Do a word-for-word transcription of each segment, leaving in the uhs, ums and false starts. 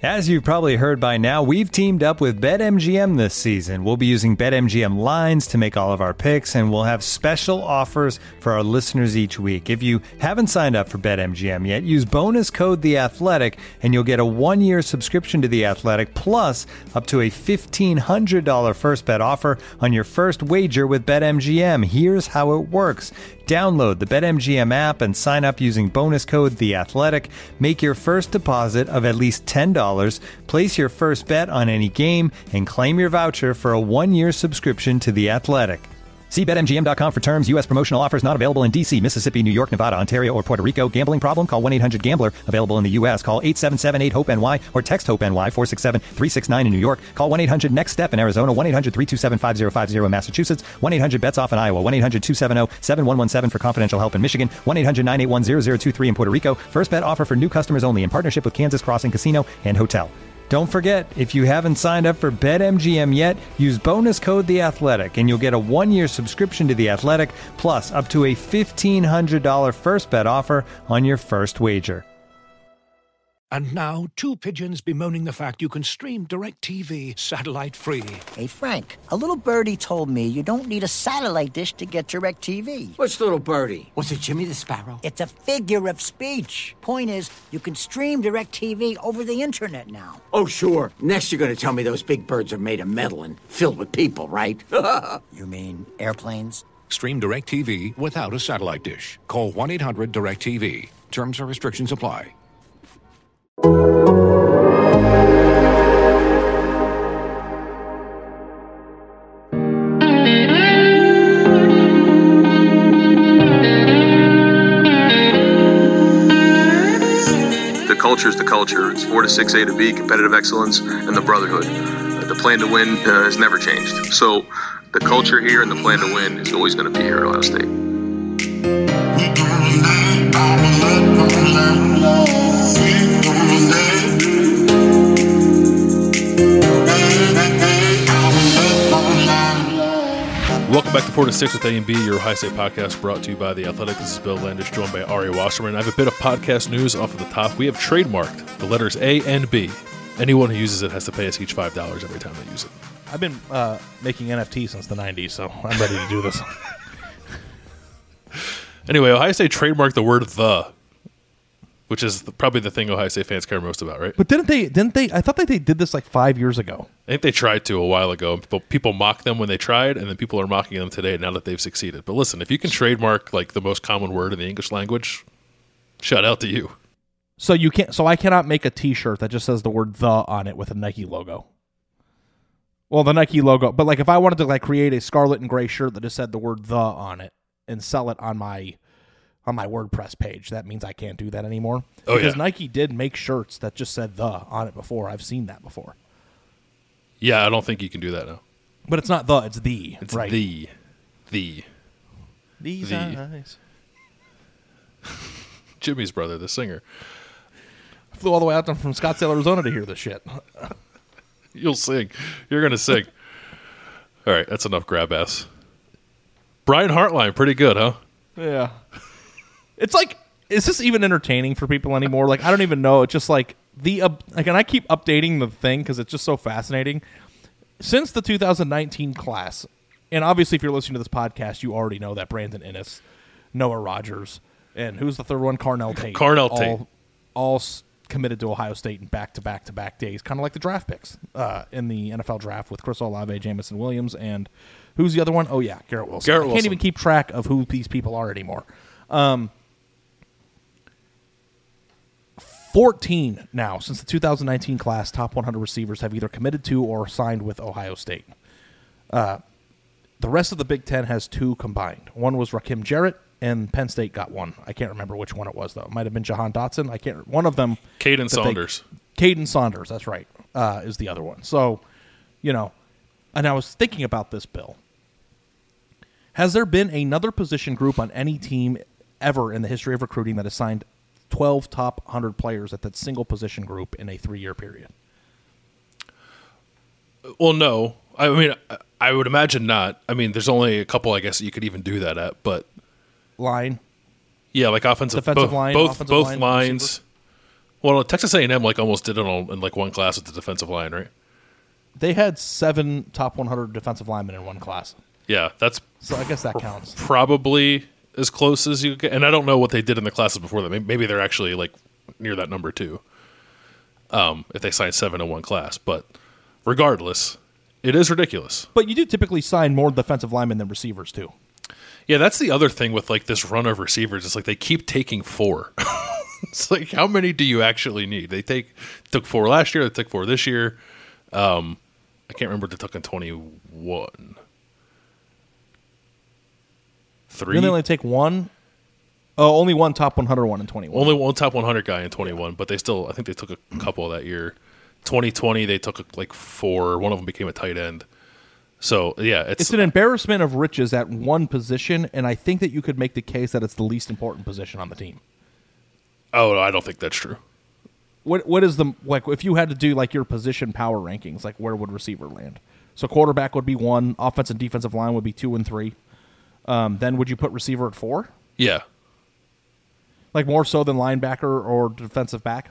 As you've probably heard by now, we've teamed up with BetMGM this season. We'll be using BetMGM lines to make all of our picks, and we'll have special offers for our listeners each week. If you haven't signed up for BetMGM yet, use bonus code The Athletic, and you'll get a one-year subscription to The Athletic, plus up to a fifteen hundred dollars first bet offer on your first wager with BetMGM. Here's how it works. Download the BetMGM app and sign up using bonus code The Athletic. Make your first deposit of at least ten dollars. Place your first bet on any game and claim your voucher for a one-year subscription to The Athletic. See Bet M G M dot com for terms. U S promotional offers not available in D C, Mississippi, New York, Nevada, Ontario, or Puerto Rico. Gambling problem? Call one eight hundred gambler. Available in the U S. Call eight seven seven eight hope N Y or text HOPE-NY four six seven three six nine in New York. Call one eight hundred next step in Arizona. one eight hundred three two seven five zero five zero in Massachusetts. one eight hundred bets off in Iowa. one eight hundred two seven zero seven one one seven for confidential help in Michigan. one eight hundred nine eight one zero zero two three in Puerto Rico. First bet offer for new customers only in partnership with Kansas Crossing Casino and Hotel. Don't forget, if you haven't signed up for BetMGM yet, use bonus code The Athletic, and you'll get a one-year subscription to The Athletic, plus up to a fifteen hundred dollars first bet offer on your first wager. And now, two pigeons bemoaning the fact you can stream DirecTV satellite-free. Hey, Frank, a little birdie told me you don't need a satellite dish to get DirecTV. Which little birdie? Was it Jimmy the Sparrow? It's a figure of speech. Point is, you can stream DirecTV over the internet now. Oh, sure. Next you're going to tell me those big birds are made of metal and filled with people, right? You mean airplanes? Stream DirecTV without a satellite dish. Call one eight hundred direct T V. Terms and restrictions apply. The culture is the culture. It's four to six A to B, competitive excellence, and the brotherhood. Uh, the plan to win uh, has never changed. So the culture here and the plan to win is always going to be here at Ohio State. Welcome back to four to six with A and B, your Ohio State podcast brought to you by The Athletic. This is Bill Landish, joined by Ari Wasserman. I have a bit of podcast news off of the top. We have trademarked the letters A and B. Anyone who uses it has to pay us each five dollars every time they use it. I've been uh, making N F Ts since the nineties, so I'm ready to do this. Anyway, Ohio State trademarked the word "the," which is the, probably the thing Ohio State fans care most about, right? But didn't they? Didn't they? I thought that they did this like five years ago. I think they tried to a while ago. People, people mocked them when they tried, and then people are mocking them today now that they've succeeded. But listen, if you can trademark like the most common word in the English language, shout out to you. So you can't. So I cannot make a T-shirt that just says the word "the" on it with a Nike logo. Well, the Nike logo, but like if I wanted to like create a scarlet and gray shirt that just said the word "the" on it and sell it on my on my WordPress page, that means I can't do that anymore. Oh, because yeah. Nike did make shirts that just said "the" on it before. I've seen that before. Yeah, I don't think you can do that now. But it's not "the," it's "the." It's right. the, the. These the. eyes. Jimmy's brother, the singer. I flew all the way out from Scottsdale, Arizona to hear this shit. You'll sing. You're going to sing. All right, that's enough grab ass. Brian Hartline, pretty good, huh? Yeah. It's like, is this even entertaining for people anymore? Like, I don't even know. It's just like, the uh, like, and I keep updating the thing because it's just so fascinating. Since the two thousand nineteen class, and obviously if you're listening to this podcast, you already know that Brandon Innes, Noah Rogers, and who's the third one? Carnell Tate. Carnell all, Tate. All s- committed to Ohio State in back-to-back-to-back days, kind of like the draft picks uh, in the N F L draft with Chris Olave, Jamison Williams, and who's the other one? Oh, yeah, Garrett Wilson. Garrett I can't Wilson. even keep track of who these people are anymore. Um, fourteen now, since the two thousand nineteen class, top one hundred receivers have either committed to or signed with Ohio State. Uh, the rest of the Big Ten has two combined. One was Rakim Jarrett, and Penn State got one. I can't remember which one it was, though. It might have been Jahan Dotson. I can't. One of them. Caden Saunders. They, Caden Saunders, that's right, uh, is the other one. So, you know, and I was thinking about this, Bill. Has there been another position group on any team ever in the history of recruiting that has signed twelve top one hundred players at that single position group in a three-year period? Well, no. I mean, I would imagine not. I mean, there's only a couple, I guess, that you could even do that at. But Line. yeah, like offensive, Defensive both, line, both, offensive both line, lines. Well, Texas A and M like almost did it all in like one class with the defensive line, right? They had seven top one hundred defensive linemen in one class. Yeah, that's So I guess that counts. probably as close as you get. And I don't know what they did in the classes before that. Maybe, maybe they're actually like near that number too. Um, if they signed seven in one class, but regardless, it is ridiculous. But you do typically sign more defensive linemen than receivers too. Yeah, that's the other thing with like this run of receivers. It's like they keep taking four. It's like, how many do you actually need? They take took four last year. They took four this year. Um, I can't remember what they took in twenty-one. Three. Then they only take one. Oh, only one top one hundred one in twenty-one. Only one top one hundred guy in twenty-one, but they still, I think they took a couple that year. twenty twenty, they took like four. One of them became a tight end. So, yeah. It's, it's an embarrassment of riches at one position, and I think that you could make the case that it's the least important position on the team. Oh, no, I don't think that's true. What What is the, like, if you had to do, like, your position power rankings, like, where would receiver land? So quarterback would be one, offense and defensive line would be two and three. Um, then would you put receiver at four? Yeah. Like, more so than linebacker or defensive back?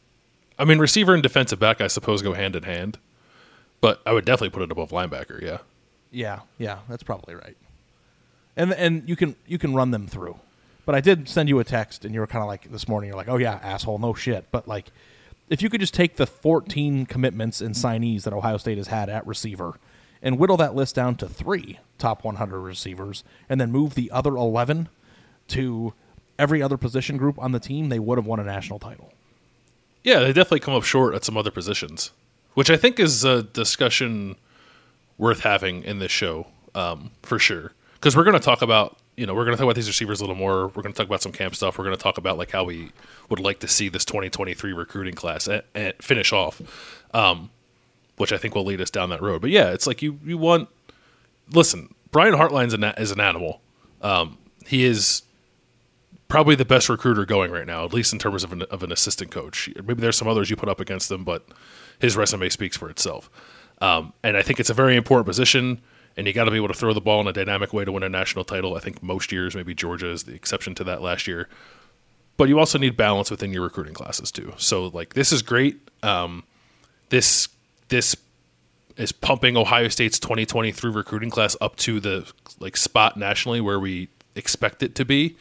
I mean, receiver and defensive back, I suppose, go hand in hand. But I would definitely put it above linebacker, yeah. Yeah, yeah, that's probably right. And and you can you can run them through. But I did send you a text, and you were kind of like, this morning, you're like, oh, yeah, asshole, no shit. But, like, if you could just take the fourteen commitments and signees that Ohio State has had at receiver and whittle that list down to three top one hundred receivers and then move the other eleven to every other position group on the team, they would have won a national title. Yeah, they definitely come up short at some other positions, which I think is a discussion worth having in this show, um, for sure. Because we're going to talk about, you know, we're going to talk about these receivers a little more. We're going to talk about some camp stuff. We're going to talk about like how we would like to see this twenty twenty-three recruiting class at, at finish off, um, which I think will lead us down that road. But yeah, it's like you you want. Listen, Brian Hartline's an, is an animal. Um, he is probably the best recruiter going right now, at least in terms of an, of an assistant coach. Maybe there's some others you put up against him, but his resume speaks for itself. Um, and I think it's a very important position, and you got to be able to throw the ball in a dynamic way to win a national title. I think most years, maybe Georgia is the exception to that last year. But you also need balance within your recruiting classes too. So, like, this is great. Um, this this is pumping Ohio State's twenty twenty-three recruiting class up to the like spot nationally where we expect it to be.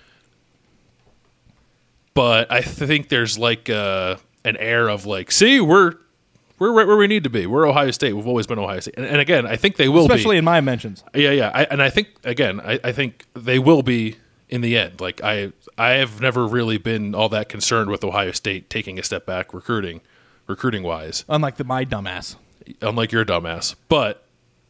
But I think there's like uh, an air of like, see, we're we're right where we need to be. We're Ohio State. We've always been Ohio State. And, and again, I think they will Especially be. in my mentions. Yeah, yeah. I, and I think, again, I, I think they will be in the end. Like, I I have never really been all that concerned with Ohio State taking a step back recruiting, recruiting-wise. Unlike the my dumbass. Unlike your dumbass. But,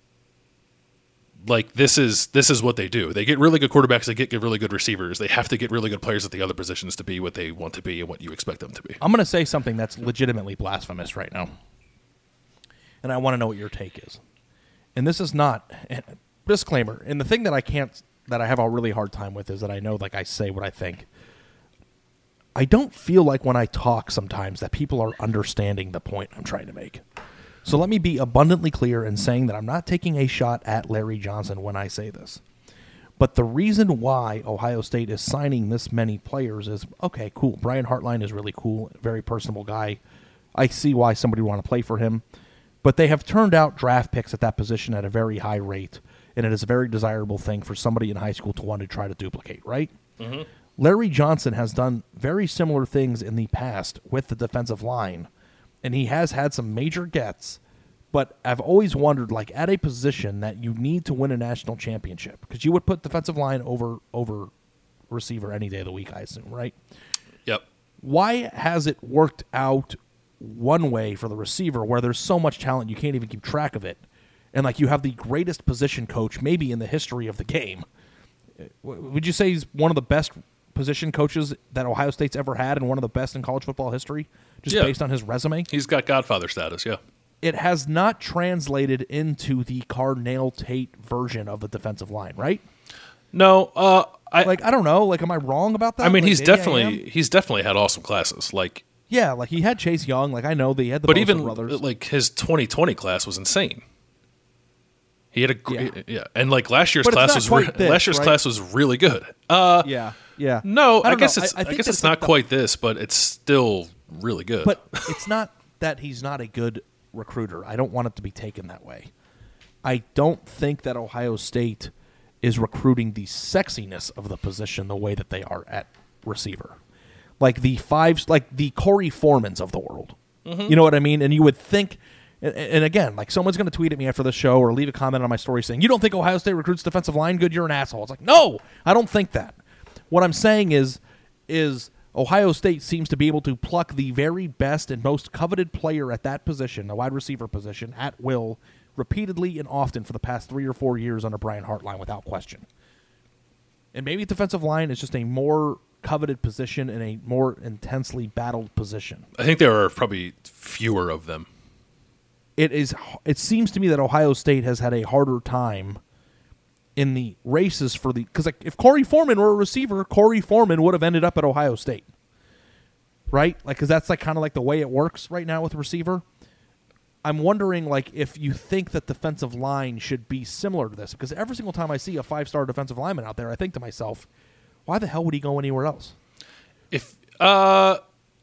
like, this is this is what they do. They get really good quarterbacks. They get, get really good receivers. They have to get really good players at the other positions to be what they want to be and what you expect them to be. I'm going to say something that's legitimately blasphemous right now. And I want to know what your take is. And this is not disclaimer. And the thing that I can't, that I have a really hard time with is that I know, like, I say what I think. I don't feel like when I talk sometimes that people are understanding the point I'm trying to make. So let me be abundantly clear in saying that I'm not taking a shot at Larry Johnson when I say this. But the reason why Ohio State is signing this many players is, okay, cool. Brian Hartline is really cool, very personable guy. I see why somebody would want to play for him. But they have turned out draft picks at that position at a very high rate, and it is a very desirable thing for somebody in high school to want to try to duplicate, right? Mm-hmm. Larry Johnson has done very similar things in the past with the defensive line, and he has had some major gets, but I've always wondered, like, at a position that you need to win a national championship, because you would put defensive line over over receiver any day of the week, I assume, right? Yep. Why has it worked out one way for the receiver where there's so much talent you can't even keep track of it, and, like, you have the greatest position coach maybe in the history of the game? Would you say he's one of the best position coaches that Ohio State's ever had and one of the best in college football history, just yeah. based on his resume? He's got Godfather status, yeah. It has not translated into the Carnell Tate version of the defensive line, right? No, uh, I like I don't know. Like, am I wrong about that? I mean, like, he's maybe I definitely am? he's definitely had awesome classes. Like, yeah, like he had Chase Young. Like, I know they had the but Bosa even brothers. like his twenty twenty class was insane. He had a Yeah. yeah, yeah. and like last year's But it's class not was quite re- this, last year's right? class was really good. Uh, yeah, yeah. No, I, don't guess know. it's I, I I, think guess that's it's not the- quite this, but it's still really good. But it's not that he's not a good recruiter. I don't want it to be taken that way. I don't think that Ohio State is recruiting the sexiness of the position the way that they are at receiver. Like the fives, like the Corey Foremans of the world. Mm-hmm. You know what I mean? And you would think, and, and again, like someone's going to tweet at me after the show or leave a comment on my story saying, you don't think Ohio State recruits defensive line good? You're an asshole. It's like, no, I don't think that. What I'm saying is, is Ohio State seems to be able to pluck the very best and most coveted player at that position, the wide receiver position, at will, repeatedly and often for the past three or four years under Brian Hartline without question. And maybe defensive line is just a more coveted position and a more intensely battled position. I think there are probably fewer of them. It is. It seems to me that Ohio State has had a harder time in the races for the, because like if Corey Foreman were a receiver, Corey Foreman would have ended up at Ohio State, right? Like, because that's like kind of like the way it works right now with a receiver. I'm wondering, like, if you think that defensive line should be similar to this, because every single time I see a five-star defensive lineman out there, I think to myself, why the hell would he go anywhere else? If uh,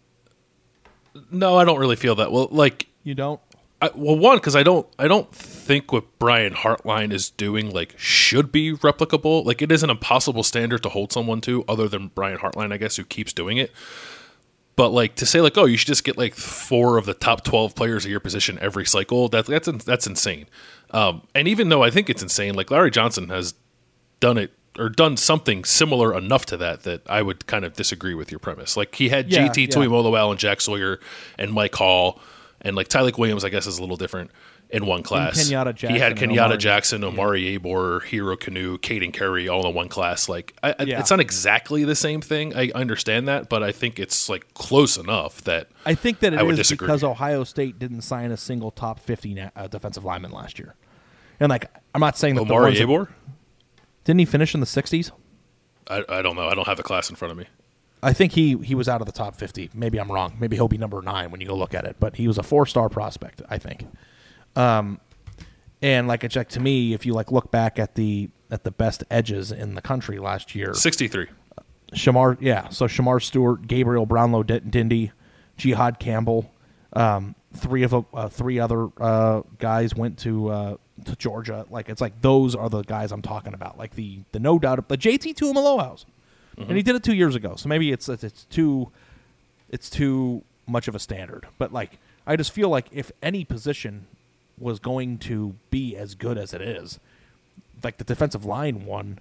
no, I don't really feel that. Well, like you don't. I, well, one, because I don't, I don't think what Brian Hartline is doing like should be replicable. Like, it is an impossible standard to hold someone to, other than Brian Hartline, I guess, who keeps doing it. But like to say like, oh, you should just get like four of the top twelve players of your position every cycle. That, that's that's insane. Um, and even though I think it's insane, like Larry Johnson has done it or done something similar enough to that that I would kind of disagree with your premise. Like he had yeah, J T yeah. Tuimoloau and Jack Sawyer and Mike Hall and like Tyleik Williams, I guess, is a little different in one class. And Kenyatta Jackson he had Kenyatta Omari. Jackson, Omari yeah. Abor, Hero Kanu, Caden Carey, all in one class. Like I, yeah. it's not exactly the same thing. I understand that, but I think it's like close enough that I think that it I would is disagree. because Ohio State didn't sign a single top fifty na- uh, defensive lineman last year. And like, I'm not saying that Omari the ones Abor. That, didn't he finish in the sixties? I, I don't know. I don't have the class in front of me. I think he, he was out of the top fifty. Maybe I'm wrong. Maybe he'll be number nine when you go look at it. But he was a four-star prospect, I think. Um, and like it's like to me, if you like look back at the at the best edges in the country last year, sixty-three. Shamar, yeah. So Shamar Stewart, Gabriel Brownlow D- Dindy, Jihad Campbell, um, three of uh, three other uh, guys went to uh, to Georgia. Like it's like those are the guys I'm talking about. Like the the no doubt the J T Tuimoloau. Mm-hmm. And he did it two years ago, so maybe it's it's too it's too much of a standard. But like, I just feel like if any position was going to be as good as it is, like the defensive line one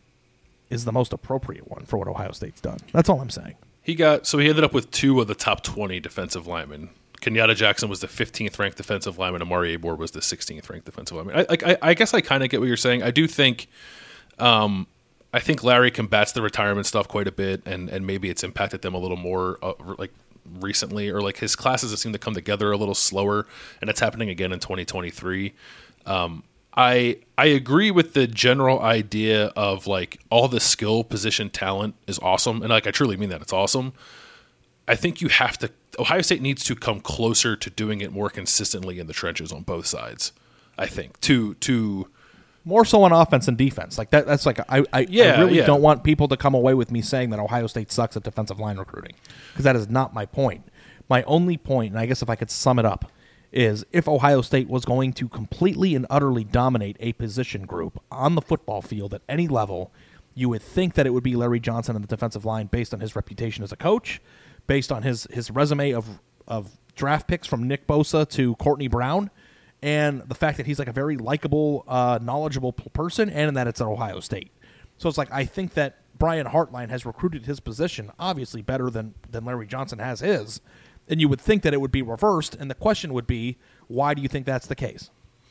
is the most appropriate one for what Ohio State's done. That's all I'm saying. He got so he ended up with two of the top twenty defensive linemen. Kenyatta Jackson was the fifteenth ranked defensive lineman. Amari Abor was the sixteenth ranked defensive lineman. I, I, I guess I kind of get what you're saying. I do think. Um, I think Larry combats the retirement stuff quite a bit, and, and maybe it's impacted them a little more, uh, like recently, or like his classes seem to come together a little slower, and it's happening again in twenty twenty-three. Um, I I agree with the general idea of like all the skill position talent is awesome, and like I truly mean that it's awesome. I think you have to. Ohio State needs to come closer to doing it more consistently in the trenches on both sides. I think to to. More so on offense and defense. Like that. That's like I. I, yeah, I really yeah. don't want people to come away with me saying that Ohio State sucks at defensive line recruiting, because that is not my point. My only point, and I guess if I could sum it up, is if Ohio State was going to completely and utterly dominate a position group on the football field at any level, you would think that it would be Larry Johnson in the defensive line based on his reputation as a coach, based on his his resume of of draft picks from Nick Bosa to Courtney Brown. And the fact that he's like a very likable, uh, knowledgeable person, and that it's at Ohio State. So it's like I think that Brian Hartline has recruited his position obviously better than, than Larry Johnson has his. And you would think that it would be reversed. And the question would be, why do you think that's the case?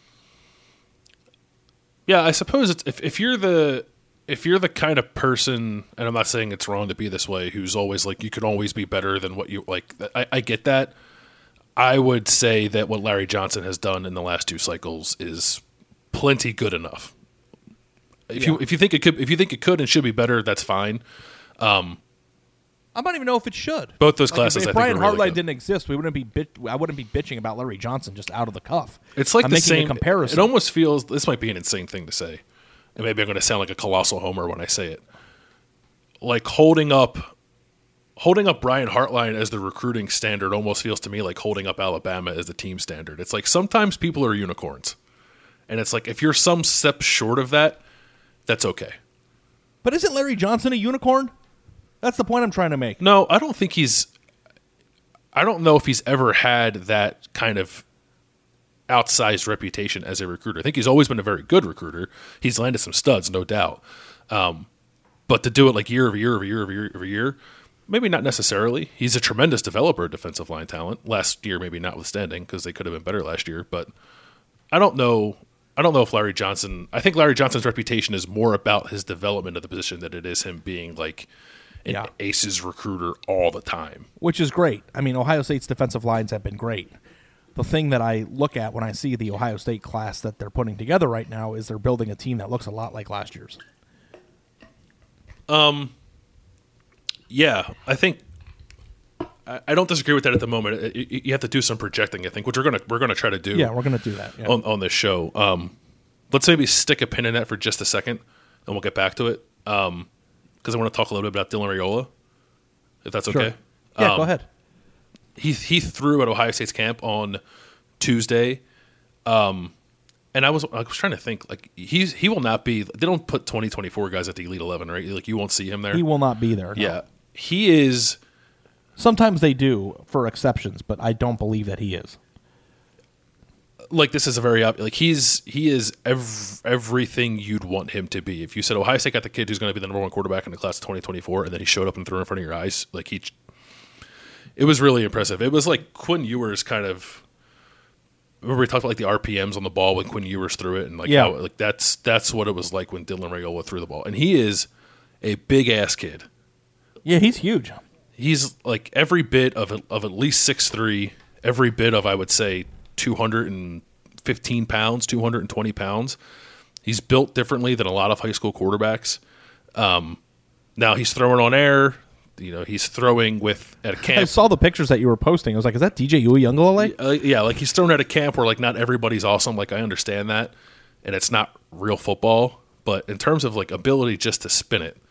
Yeah, I suppose it's, if if you're the if you're the kind of person, and I'm not saying it's wrong to be this way, who's always like you can always be better than what you like. I, I get that. I would say that what Larry Johnson has done in the last two cycles is plenty good enough. If yeah. you if you think it could if you think it could and should be better, that's fine. Um, I don't even know if it should. Both those like classes, if, if I think, Brian are really Hartline good. didn't exist, we wouldn't be bit, I wouldn't be bitching about Larry Johnson just out of the cuff. It's like I'm the making same a comparison. It almost feels this might be an insane thing to say, and maybe I'm going to sound like a colossal homer when I say it. Like holding up, holding up Brian Hartline as the recruiting standard almost feels to me like holding up Alabama as the team standard. It's like sometimes people are unicorns. And it's like if you're some step short of that, that's okay. But isn't Larry Johnson a unicorn? That's the point I'm trying to make. No, I don't think he's – I don't know if he's ever had that kind of outsized reputation as a recruiter. I think he's always been a very good recruiter. He's landed some studs, no doubt. Um, but to do it like year over year over year over year over year, maybe not necessarily. He's a tremendous developer of defensive line talent. Last year maybe notwithstanding because they could have been better last year. But I don't know – I don't know if Larry Johnson – I think Larry Johnson's reputation is more about his development of the position than it is him being like an Yeah. aces recruiter all the time. Which is great. I mean, Ohio State's defensive lines have been great. The thing that I look at when I see the Ohio State class that they're putting together right now is they're building a team that looks a lot like last year's. Um, yeah, I think I, I don't disagree with that at the moment. It, it, you have to do some projecting, I think, which we're gonna we're gonna try to do. Yeah, we're going to do that. Yeah. on on this show. Um, let's maybe stick a pin in that for just a second, and we'll get back to it. Um, because I want to talk a little bit about Dylan Raiola, if that's Sure. okay. Yeah, Um, go ahead. He he threw at Ohio State's camp on Tuesday, um, and I was I was trying to think like he's he will not be. They don't put twenty twenty-four guys at the Elite Eleven, right? Like you won't see him there. He will not be there. no. Yeah, he is. Sometimes they do for exceptions, but I don't believe that he is. Like this is a very like he's he is ev- everything you'd want him to be. If you said Ohio State got the kid who's going to be the number one quarterback in the class of twenty twenty-four, and then he showed up and threw in front of your eyes, like he, it was really impressive. It was like Quinn Ewers kind of. Remember we talked about like the R P Ms on the ball when Quinn Ewers threw it, and like Yeah. how, like that's that's what it was like when Dylan Raiola threw the ball, and he is a big ass kid. Yeah, he's huge. He's like every bit of of at least six three, every bit of I would say two hundred fifteen pounds, two hundred twenty pounds. He's built differently than a lot of high school quarterbacks. Um, now he's throwing on air. You know, he's throwing with at a I camp. saw the pictures that you were posting. I was like, is that D J Uiagalelei? Uh, yeah, like he's thrown at a camp where like not everybody's awesome. Like I understand that, and it's not real football. But in terms of like ability just to spin it,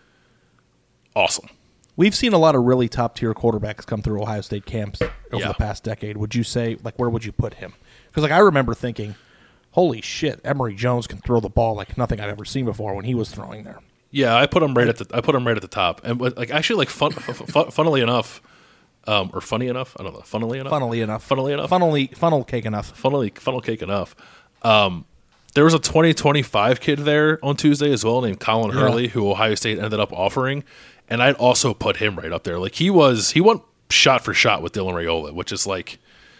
awesome. We've seen a lot of really top-tier quarterbacks come through Ohio State camps over Yeah. the past decade. Would you say, like, where would you put him? Because, like, I remember thinking, holy shit, Emory Jones can throw the ball like nothing I've ever seen before when he was throwing there. Yeah, I put him right at the I put him right at the top, and what- like actually, like fun, fun, funnily enough, um, or funny enough, I don't know, funnily enough, Funnily enough. funnily enough, Funnily, funnel cake enough. funnily funnel cake enough. Um, there was a twenty twenty-five kid there on Tuesday as well named Colin Yeah. Hurley, who Ohio State ended up offering, and I'd also put him right up there. Like he was, he went shot for shot with Dylan Raiola, which is like.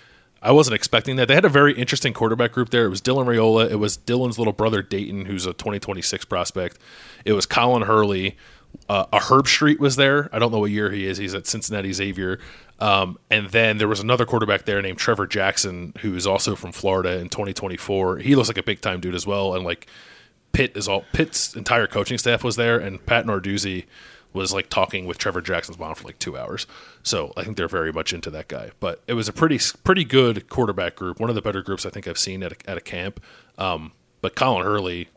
I wasn't expecting that. They had a very interesting quarterback group there. It was Dylan Raiola. It was Dylan's little brother, Dayton, who's a twenty twenty-six prospect. It was Colin Hurley. Uh, a Herb Street was there. I don't know what year he is. He's at Cincinnati Xavier. Um, and then there was another quarterback there named Trevor Jackson, who is also from Florida in twenty twenty-four. He looks like a big-time dude as well. And, like, Pitt is all Pitt's entire coaching staff was there, and Pat Narduzzi was like talking with Trevor Jackson's mom for like two hours. So I think they're very much into that guy. But it was a pretty pretty good quarterback group. One of the better groups I think I've seen at a, at a camp. Um, but Colin Hurley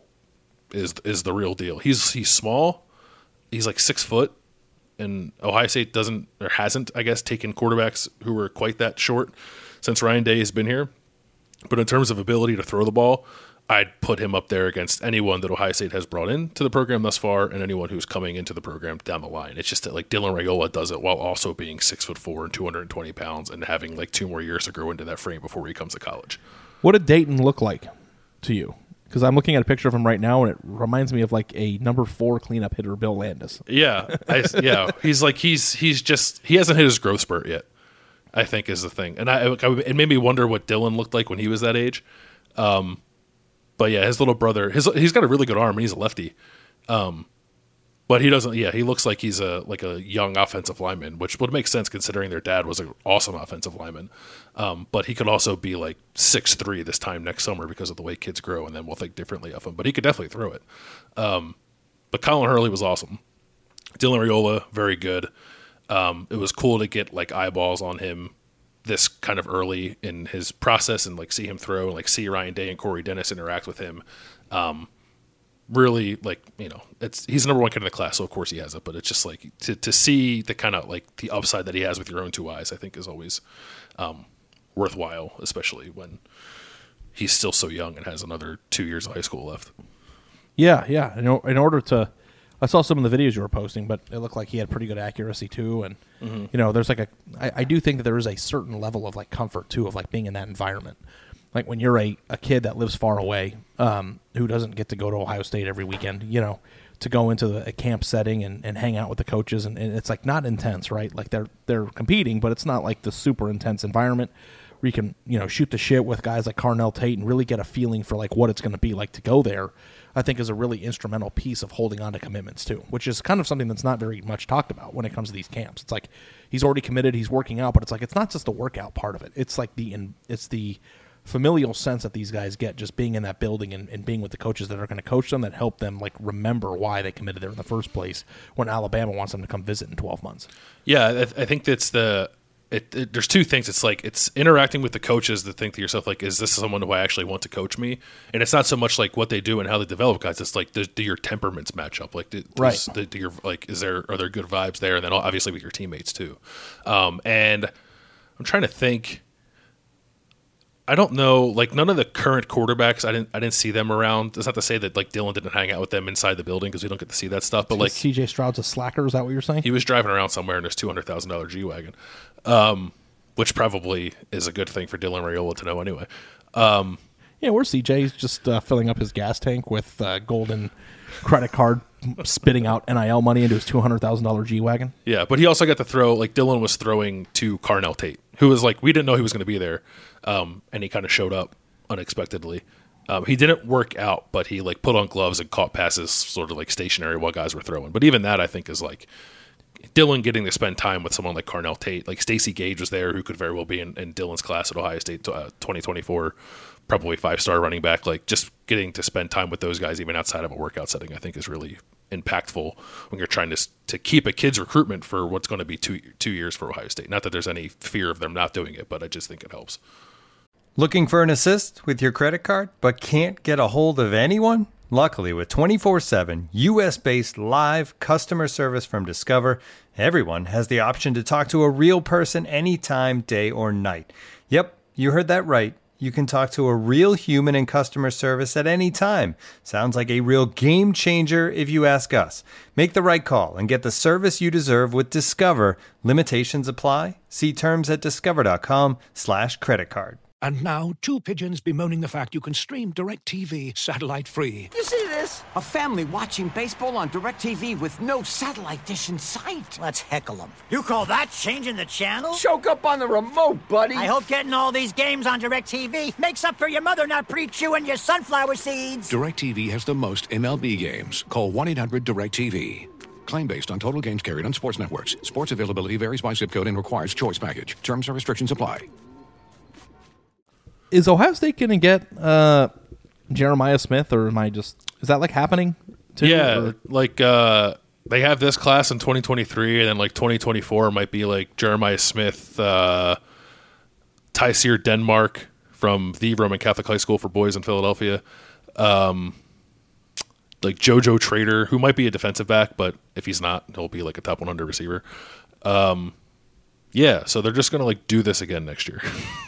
is is the real deal. He's he's small. He's like six foot, and Ohio State doesn't or hasn't, I guess, taken quarterbacks who were quite that short since Ryan Day has been here. But in terms of ability to throw the ball, I'd put him up there against anyone that Ohio State has brought into the program thus far and anyone who's coming into the program down the line. It's just that like Dylan Raiola does it while also being six foot four and two hundred twenty pounds and having like two more years to grow into that frame before he comes to college. What did Dayton look like to you? Because I'm looking at a picture of him right now, and it reminds me of like a number four cleanup hitter, Bill Landis. Yeah, I, yeah. He's like he's he's just he hasn't hit his growth spurt yet, I think is the thing. And I, I it made me wonder what Dylan looked like when he was that age. Um, But yeah, his little brother, his he's got a really good arm and he's a lefty. Um, but he doesn't. Yeah, he looks like he's a like a young offensive lineman, which would make sense considering their dad was an awesome offensive lineman. Um, but he could also be like six three this time next summer because of the way kids grow, and then we'll think differently of him. But he could definitely throw it. Um, but Colin Hurley was awesome. Dylan Raiola, very good. Um, it was cool to get like eyeballs on him this kind of early in his process and like see him throw and like see Ryan Day and Corey Dennis interact with him. Um, really like, you know, it's he's the number one kid in the class, so of course he has it. But it's just like to to see the kind of like the upside that he has with your own two eyes, I think is always um, worthwhile, especially when he's still so young and has another two years of high school left. Yeah, yeah. In, in order to, I saw some of the videos you were posting, but it looked like he had pretty good accuracy too. And mm-hmm. you know, there's like a, I, I do think that there is a certain level of like comfort too of like being in that environment. Like when you're a, a kid that lives far away, um, who doesn't get to go to Ohio State every weekend, you know, to go into the, a camp setting and, and hang out with the coaches, and, and it's like not intense, right? Like they're they're competing, but it's not like the super intense environment where you can, you know, shoot the shit with guys like Carnell Tate and really get a feeling for like what it's going to be like to go there. I think is a really instrumental piece of holding on to commitments too, which is kind of something that's not very much talked about when it comes to these camps. It's like he's already committed, he's working out, but it's like it's not just the workout part of it. It's like the it's the familial sense that these guys get just being in that building and, and being with the coaches that are going to coach them, that help them like remember why they committed there in the first place when Alabama wants them to come visit in twelve months. Yeah, I, th- I think that's the it, it, there's two things. It's like it's interacting with the coaches that think to yourself like, is this someone who I actually want to coach me? And it's not so much like what they do and how they develop guys. It's like do, do your temperaments match up? Like do, right. do, do your like is there are there good vibes there? And then obviously with your teammates too. Um, and I'm trying to think. I don't know, like none of the current quarterbacks, I didn't I didn't see them around. That's not to say that like Dylan didn't hang out with them inside the building because we don't get to see that stuff. But like C J Stroud's a slacker, is that what you're saying? He was driving around somewhere in his two hundred thousand dollars G-Wagon, um, which probably is a good thing for Dylan Raiola to know anyway. Um, yeah, where's C J? He's just uh, filling up his gas tank with uh, golden credit card, spitting out N I L money into his two hundred thousand dollars G-Wagon. Yeah, but he also got to throw, like Dylan was throwing to Carnell Tate, who was like, we didn't know he was going to be there. Um, and he kind of showed up unexpectedly. Um, he didn't work out, but he like put on gloves and caught passes sort of like stationary while guys were throwing. But even that I think is like Dylan getting to spend time with someone like Carnell Tate. Like Stacey Gage was there, who could very well be in, in Dylan's class at Ohio State uh, twenty twenty-four, probably five-star running back. Like just getting to spend time with those guys even outside of a workout setting I think is really impactful when you're trying to to keep a kid's recruitment for what's going to be two two years for Ohio State. Not that there's any fear of them not doing it, but I just think it helps. Looking for an assist with your credit card, but can't get a hold of anyone? Luckily, with twenty-four seven U S-based live customer service from Discover, everyone has the option to talk to a real person anytime, day or night. Yep, you heard that right. You can talk to a real human in customer service at any time. Sounds like a real game changer if you ask us. Make the right call and get the service you deserve with Discover. Limitations apply. See terms at discover.com slash credit card. And now, two pigeons bemoaning the fact you can stream DirecTV satellite-free. You see this? A family watching baseball on DirecTV with no satellite dish in sight. Let's heckle them. You call that changing the channel? Choke up on the remote, buddy. I hope getting all these games on DirecTV makes up for your mother not pre-chewing your sunflower seeds. DirecTV has the most M L B games. Call one eight hundred direct T V. Claim based on total games carried on sports networks. Sports availability varies by zip code and requires choice package. Terms and restrictions apply. Is Ohio State going to get uh, Jeremiah Smith, or am I just is that like happening? Too, yeah, or? like uh, they have this class in twenty twenty-three, and then like twenty twenty-four might be like Jeremiah Smith, uh, Tyseer Denmark from the Roman Catholic High School for Boys in Philadelphia, um, like JoJo Trader, who might be a defensive back, but if he's not, he'll be like a top one hundred receiver. Um, yeah, so they're just going to like do this again next year.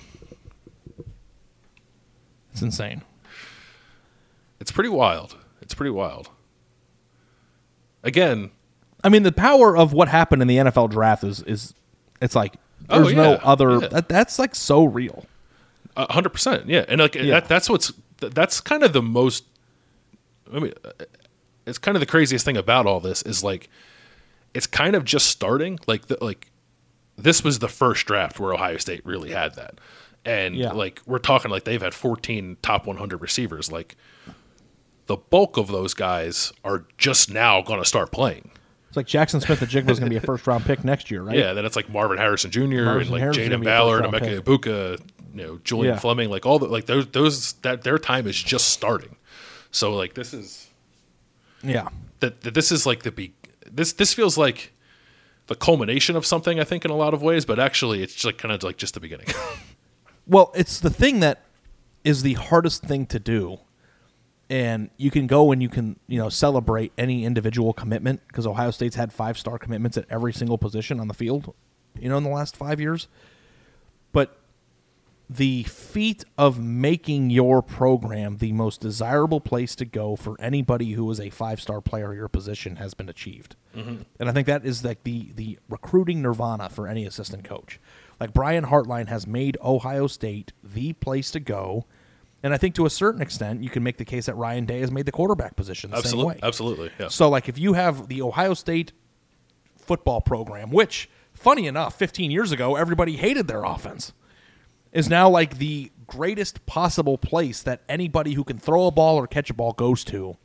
It's insane. It's pretty wild. It's pretty wild. Again, I mean, the power of what happened in the N F L draft is, is it's like, there's oh, yeah, no other, yeah. that, that's like so real. A hundred percent. Yeah. And like, Yeah. that, that's what's, that's kind of the most, I mean, it's kind of the craziest thing about all this is like, it's kind of just starting. Like, the, like this was the first draft where Ohio State really had that. And Yeah. like, we're talking like they've had fourteen top one hundred receivers. Like the bulk of those guys are just now going to start playing. It's like Jackson Smith the Jigba is going to be a first round pick next year, right? Yeah. Then it's like Marvin Harrison Junior Marvin and like Harrison's gonna Jaden be a Ballard, first-round Emeka pick. Ibuka, you know, Julian Yeah. Fleming, like all the, like those, those, that their time is just starting. So like, this is, Yeah. that, that this is like the, be, this, this feels like the culmination of something, I think, in a lot of ways, but actually it's just like kind of like just the beginning. Well, it's the thing that is the hardest thing to do and you can go and you can, you know, celebrate any individual commitment because Ohio State's had five-star commitments at every single position on the field, you know, in the last five years. But the feat of making your program the most desirable place to go for anybody who is a five-star player at your position has been achieved. Mm-hmm. And I think that is like the, the recruiting nirvana for any assistant coach. Like Brian Hartline has made Ohio State the place to go. And I think to a certain extent, you can make the case that Ryan Day has made the quarterback position the absolutely, same way. Absolutely, yeah. So, like, if you have the Ohio State football program, which, funny enough, fifteen years ago, everybody hated their offense, is now like the greatest possible place that anybody who can throw a ball or catch a ball goes to,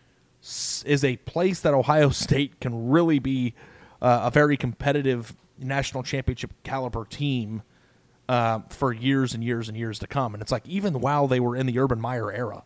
is a place that Ohio State can really be uh, a very competitive national championship caliber team uh, for years and years and years to come. And it's like, even while they were in the Urban Meyer era,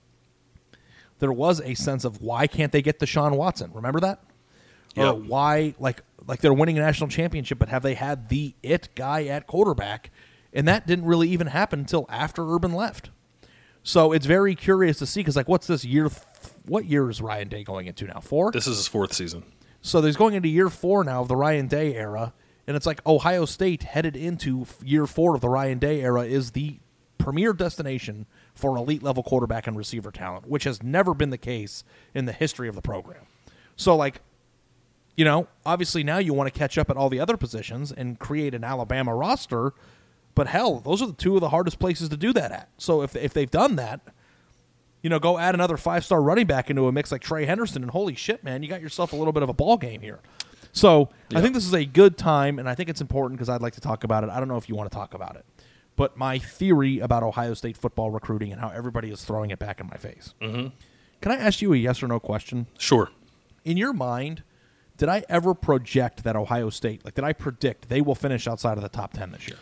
there was a sense of why can't they get Deshaun Watson? Remember that? Yep. Or why, like, like they're winning a national championship, but have they had the it guy at quarterback? And that didn't really even happen until after Urban left. So it's very curious to see, because, like, what's this year? What year is Ryan Day going into now? Four? This is his fourth season. So there's going into year four now of the Ryan Day era, and it's like Ohio State headed into year four of the Ryan Day era is the premier destination for elite-level quarterback and receiver talent, which has never been the case in the history of the program. So, like, you know, obviously now you want to catch up at all the other positions and create an Alabama roster. But hell, those are the two of the hardest places to do that at. So if if they've done that, you know, go add another five-star running back into a mix like Trey Henderson, and holy shit, man, you got yourself a little bit of a ball game here. So yeah. I think this is a good time, and I think it's important because I'd like to talk about it. I don't know if you want to talk about it. But my theory about Ohio State football recruiting and how everybody is throwing it back in my face. Mm-hmm. Can I ask you a yes or no question? Sure. In your mind, did I ever project that Ohio State, like did I predict they will finish outside of the top ten this year?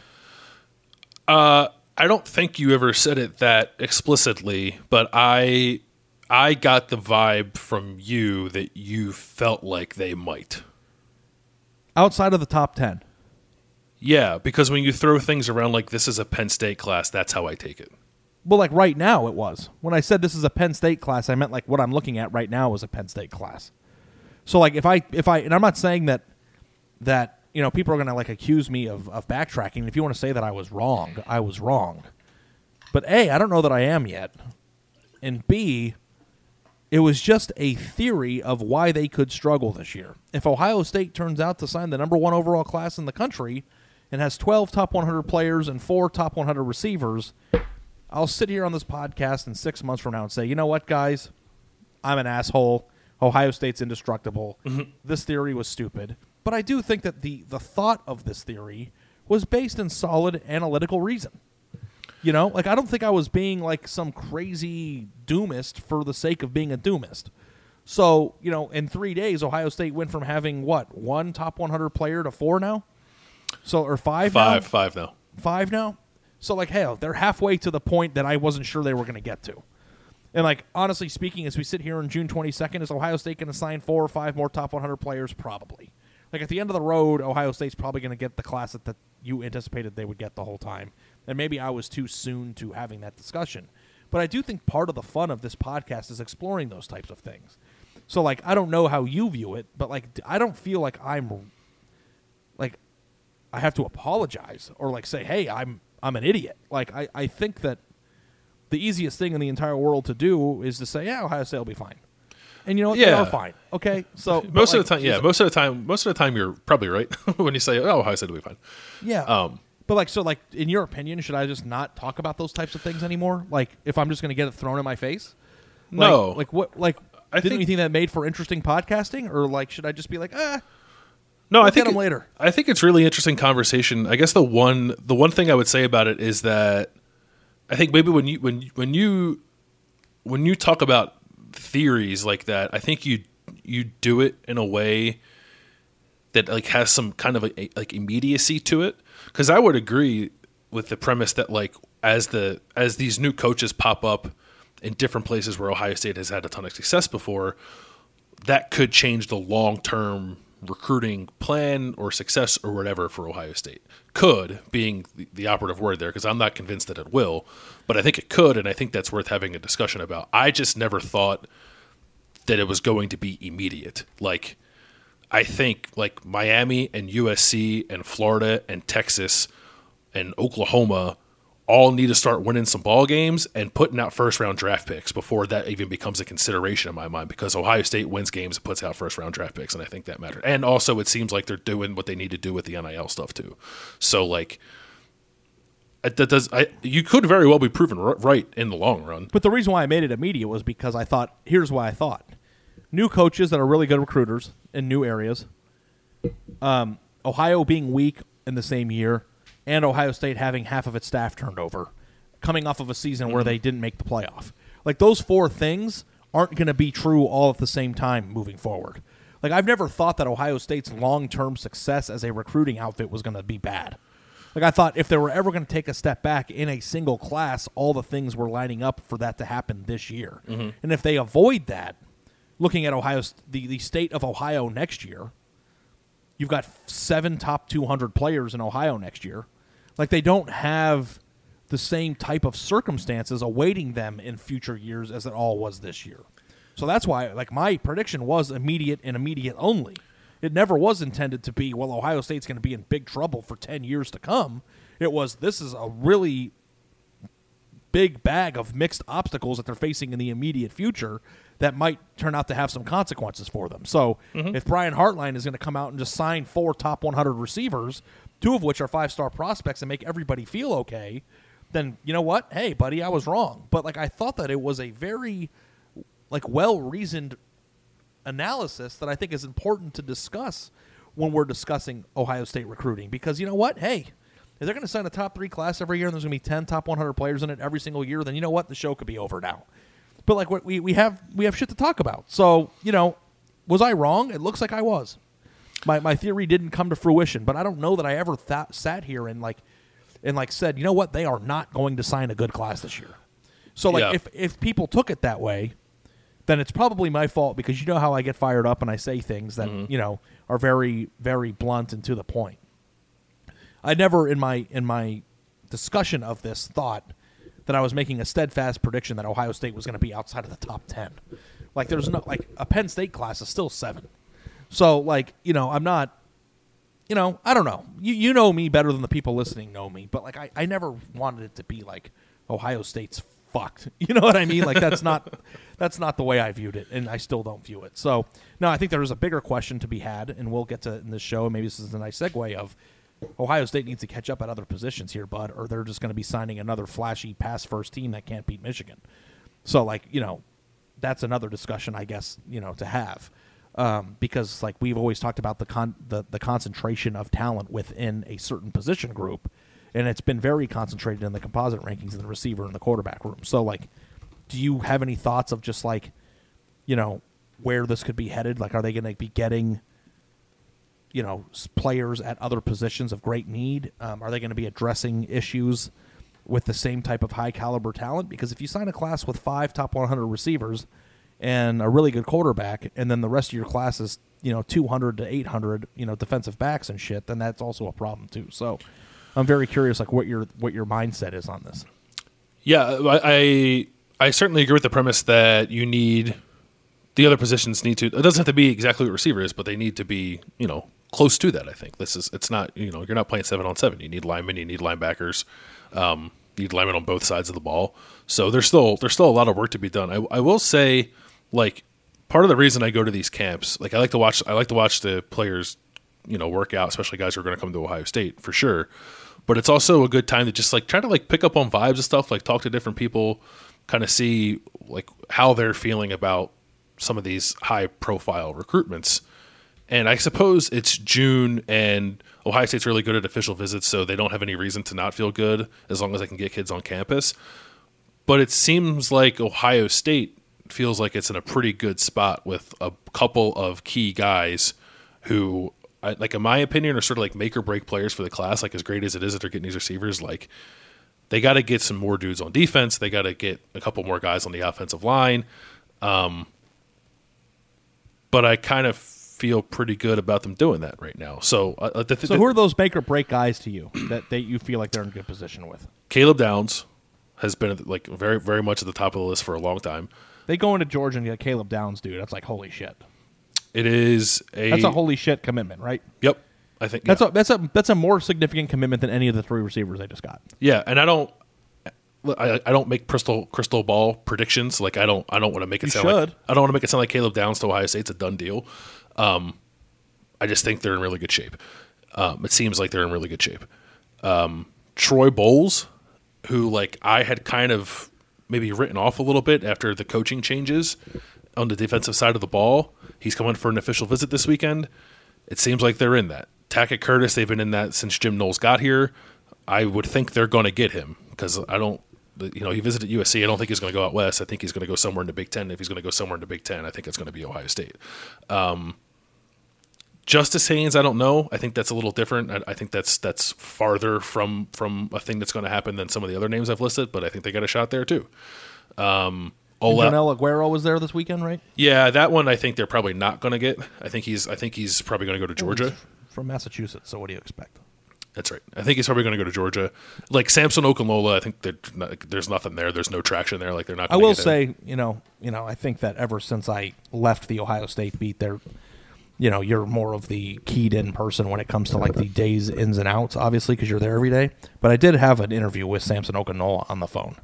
Uh, I don't think you ever said it that explicitly, but I I got the vibe from you that you felt like they might. Outside of the top ten? Yeah, because when you throw things around like this is a Penn State class, that's how I take it. Well, like right now it was. When I said this is a Penn State class, I meant like what I'm looking at right now is a Penn State class. So like if I, if I, and I'm not saying that, that, you know, people are going to like accuse me of, of backtracking. If you want to say that I was wrong, I was wrong. But A, I don't know that I am yet. And B, it was just a theory of why they could struggle this year. If Ohio State turns out to sign the number one overall class in the country and has twelve top one hundred players and four top one hundred receivers, I'll sit here on this podcast in six months from now and say, you know what, guys? I'm an asshole. Ohio State's indestructible. Mm-hmm. This theory was stupid. But I do think that the, the thought of this theory was based in solid analytical reason. You know, like I don't think I was being like some crazy doomist for the sake of being a doomist. So, you know, in three days, Ohio State went from having, what, one top one hundred player to four now? So, or five Five, now? five now. Five now? So, like, hell, they're halfway to the point that I wasn't sure they were going to get to. And, like, honestly speaking, as we sit here on June twenty-second, is Ohio State going to sign four or five more top one hundred players? Probably. Like, at the end of the road, Ohio State's probably going to get the class that, that you anticipated they would get the whole time. And maybe I was too soon to having that discussion. But I do think part of the fun of this podcast is exploring those types of things. So, like, I don't know how you view it, but, like, I don't feel like I'm, like, I have to apologize or, like, say, hey, I'm I'm an idiot. Like, I, I think that the easiest thing in the entire world to do is to say, yeah, Ohio State will be fine. And you know what? Yeah. They are fine. Okay? So most like, of the time, yeah, most of the time, most of the time you're probably right when you say, oh, Ohio State will be fine. Yeah. Um, but, like, so, like, in your opinion, should I just not talk about those types of things anymore? Like, if I'm just going to get it thrown in my face? Like, no. Like, what, like, I didn't think, you think that made for interesting podcasting? Or, like, should I just be like, ah, no, we'll I think get them it, later. I think it's really interesting conversation. I guess the one, the one thing I would say about it is that I think maybe when you, when, when you, when you talk about theories like that, I think you, you do it in a way that like has some kind of a, a, like immediacy to it. Cause I would agree with the premise that like, as the, as these new coaches pop up in different places where Ohio State has had a ton of success before, that could change the long-term recruiting plan or success or whatever for Ohio State. Could being the, the operative word there, because I'm not convinced that it will, but I think it could, and I think that's worth having a discussion about. I just never thought that it was going to be immediate. Like, I think like Miami and U S C and Florida and Texas and Oklahoma all need to start winning some ball games and putting out first round draft picks before that even becomes a consideration in my mind, because Ohio State wins games and puts out first round draft picks, and I think that matters. And also it seems like they're doing what they need to do with the N I L stuff too. So like that does I you could very well be proven right in the long run. But the reason why I made it immediate was because I thought, here's why I thought. New coaches that are really good recruiters in new areas, um, Ohio being weak in the same year, and Ohio State having half of its staff turned over, coming off of a season mm-hmm. where they didn't make the playoff. Like, those four things aren't going to be true all at the same time moving forward. Like, I've never thought that Ohio State's long-term success as a recruiting outfit was going to be bad. Like, I thought if they were ever going to take a step back in a single class, all the things were lining up for that to happen this year. Mm-hmm. And if they avoid that, looking at Ohio, the, the state of Ohio next year, you've got seven top two hundred players in Ohio next year. Like, they don't have the same type of circumstances awaiting them in future years as it all was this year. So that's why, like, my prediction was immediate and immediate only. It never was intended to be, well, Ohio State's going to be in big trouble for ten years to come. It was, this is a really big bag of mixed obstacles that they're facing in the immediate future that might turn out to have some consequences for them. So mm-hmm. if Brian Hartline is going to come out and just sign four top one hundred receivers, two of which are five-star prospects, and make everybody feel okay, then you know what? Hey, buddy, I was wrong. But like, I thought that it was a very like well-reasoned analysis that I think is important to discuss when we're discussing Ohio State recruiting. Because you know what? Hey, if they're going to sign a top three class every year and there's going to be ten top one hundred players in it every single year, then you know what? The show could be over now. But like, what we, we have we have shit to talk about. So, you know, was I wrong? It looks like I was. My my theory didn't come to fruition, but I don't know that I ever th- sat here and like and like said, you know what, they are not going to sign a good class this year. So like yeah. if if people took it that way, then it's probably my fault, because you know how I get fired up and I say things that, mm-hmm. you know, are very, very blunt and to the point. I never in my in my discussion of this thought that I was making a steadfast prediction that Ohio State was going to be outside of the top ten. Like, there's no, like, a Penn State class is still seven. So, like, you know, I'm not, you know, I don't know. You you know me better than the people listening know me, but, like, I, I never wanted it to be, like, Ohio State's fucked. You know what I mean? Like, that's not that's not the way I viewed it, and I still don't view it. So, no, I think there is a bigger question to be had, and we'll get to it in this show, and maybe this is a nice segue of Ohio State needs to catch up at other positions here, bud, or they're just going to be signing another flashy pass-first team that can't beat Michigan. So, like, you know, that's another discussion, I guess, you know, to have. Um, because, like, we've always talked about the, con- the the concentration of talent within a certain position group, and it's been very concentrated in the composite rankings in the receiver and the quarterback room. So, like, do you have any thoughts of just, like, you know, where this could be headed? Like, are they going to be getting, you know, players at other positions of great need? Um, are they going to be addressing issues with the same type of high-caliber talent? Because if you sign a class with five top one hundred receivers and a really good quarterback, and then the rest of your class is, you know, two hundred to eight hundred, you know, defensive backs and shit, then that's also a problem too. So I'm very curious, like, what your what your mindset is on this. Yeah, I I certainly agree with the premise that you need the other positions need to. It doesn't have to be exactly what receiver is, but they need to be, you know, close to that. I think this is. It's not. You know, you're not playing seven on seven. You need linemen. You need linebackers. Um, you need linemen on both sides of the ball. So there's still there's still a lot of work to be done. I, I will say, like, part of the reason I go to these camps, like, I like to watch. I like to watch the players, you know, work out, especially guys who are going to come to Ohio State for sure. But it's also a good time to just, like, try to, like, pick up on vibes and stuff, like talk to different people, kind of see, like, how they're feeling about some of these high profile recruitments. And I suppose it's June and Ohio State's really good at official visits, so they don't have any reason to not feel good as long as they can get kids on campus. But it seems like Ohio State feels like it's in a pretty good spot with a couple of key guys who, like, in my opinion, are sort of like make or break players for the class. Like, as great as it is that they're getting these receivers, like, they got to get some more dudes on defense. They got to get a couple more guys on the offensive line. Um, but I kind of feel pretty good about them doing that right now. So, uh, the, the, so who are those make or break guys to you that, that you feel like they're in good position with? Caleb Downs has been like very, very much at the top of the list for a long time. They go into Georgia and get Caleb Downs, dude. That's like holy shit. It is a that's a holy shit commitment, right? Yep, I think that's yeah. a that's a that's a more significant commitment than any of the three receivers they just got. Yeah, and I don't. I, I don't make crystal crystal ball predictions. Like I don't I don't want to make it You sound should. like I don't want to make it sound like Caleb Downs to Ohio State's a done deal. Um, I just think they're in really good shape. Um, it seems like they're in really good shape. Um, Troy Bowles, who like I had kind of maybe written off a little bit after the coaching changes on the defensive side of the ball, he's coming for an official visit this weekend. It seems like they're in that. Tackett Curtis, they've been in that since Jim Knowles got here. I would think they're going to get him because I don't. You know, he visited U S C. I don't think he's going to go out west. I think he's going to go somewhere in the Big Ten. If he's going to go somewhere in the Big Ten, I think it's going to be Ohio State. Um, Justice Haynes, I don't know. I think that's a little different. I, I think that's that's farther from from a thing that's going to happen than some of the other names I've listed. But I think they got a shot there too. Um, Ola- Jonel Aguero was there this weekend, right? Yeah, that one I think they're probably not going to get. I think he's I think he's probably going to go to Georgia. From Massachusetts. So what do you expect? That's right. I think he's probably going to go to Georgia. Like Samson Okunlola, I think not, there's nothing there. There's no traction there. Like they're not. I Gonna will get say, him. you know, you know, I think that ever since I left the Ohio State beat, there, you know, you're more of the keyed in person when it comes to like the day's ins and outs, obviously, because you're there every day. But I did have an interview with Samson Okunlola on the phone,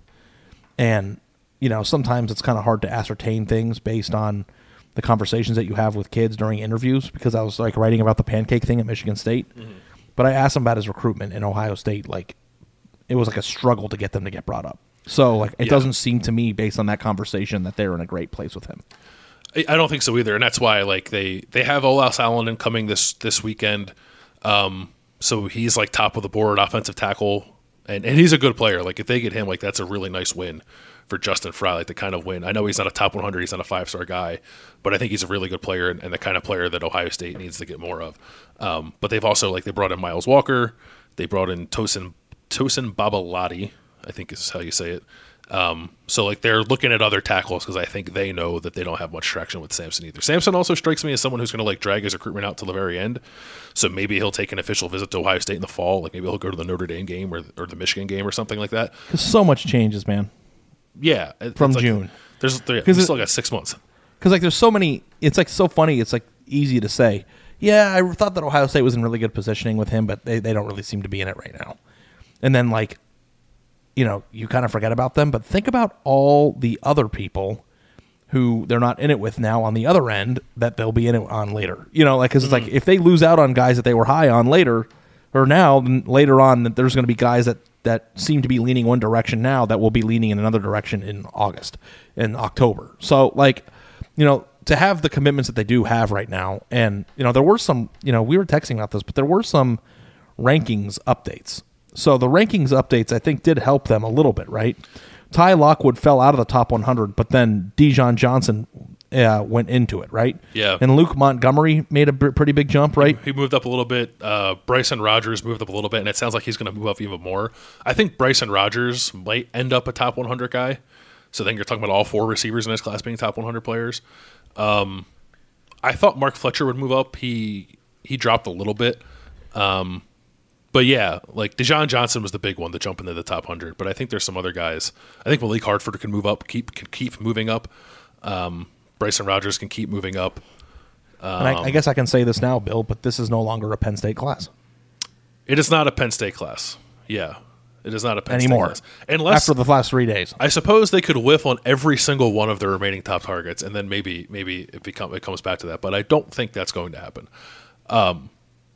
and you know, sometimes it's kind of hard to ascertain things based on the conversations that you have with kids during interviews, because I was like writing about the pancake thing at Michigan State. Mm-hmm. But I asked him about his recruitment in Ohio State. Like, it was like a struggle to get them to get brought up. So, like, it yeah. doesn't seem to me, based on that conversation, that they're in a great place with him. I don't think so either, and that's why like they they have Ola Salonen coming this this weekend. Um, so he's like top of the board offensive tackle, and and he's a good player. Like if they get him, like that's a really nice win for Justin Fry, like the kind of win. I know he's not a top one hundred, he's not a five-star guy, but I think he's a really good player and, and the kind of player that Ohio State needs to get more of. Um, but they've also, like, they brought in Miles Walker, they brought in Tosin Tosin Babalati, I think is how you say it. Um, so, like, they're looking at other tackles because I think they know that they don't have much traction with Samson either. Samson also strikes me as someone who's going to, like, drag his recruitment out to the very end. So maybe he'll take an official visit to Ohio State in the fall. Like, maybe he'll go to the Notre Dame game or, or the Michigan game or something like that. Because so much changes, man. Yeah, from like, June. There's there, we still got six months. Because like there's so many. It's like so funny. It's like easy to say. Yeah, I thought that Ohio State was in really good positioning with him, but they, they don't really seem to be in it right now. And then like, you know, you kind of forget about them. But think about all the other people who they're not in it with now on the other end that they'll be in it on later. You know, like because it's mm-hmm. like if they lose out on guys that they were high on later or now, then later on there's going to be guys that. that seem to be leaning one direction now that will be leaning in another direction in August and October. So, like, you know, to have the commitments that they do have right now, and, you know, there were some, you know, we were texting about this, but there were some rankings updates. So the rankings updates, I think, did help them a little bit, right? Ty Lockwood fell out of the top one hundred, but then Dijon Johnson uh, went into it, right? Yeah. And Luke Montgomery made a b- pretty big jump, right? He, he moved up a little bit. Uh, Bryson Rogers moved up a little bit, and it sounds like he's going to move up even more. I think Bryson Rogers might end up a top one hundred guy. So then you're talking about all four receivers in his class being top one hundred players. Um, I thought Mark Fletcher would move up. He he dropped a little bit. Um, but yeah, like Dijon Johnson was the big one to jump into the top one hundred. But I think there's some other guys. I think Malik Hartford can move up, keep can keep moving up. Um, Bryson Rogers can keep moving up. Um, and I, I guess I can say this now, Bill, but this is no longer a Penn State class. It is not a Penn State class. Yeah, it is not a Penn Anymore. State class. Unless, after the last three days. I suppose they could whiff on every single one of their remaining top targets, and then maybe maybe it, become, it comes back to that. But I don't think that's going to happen. Um,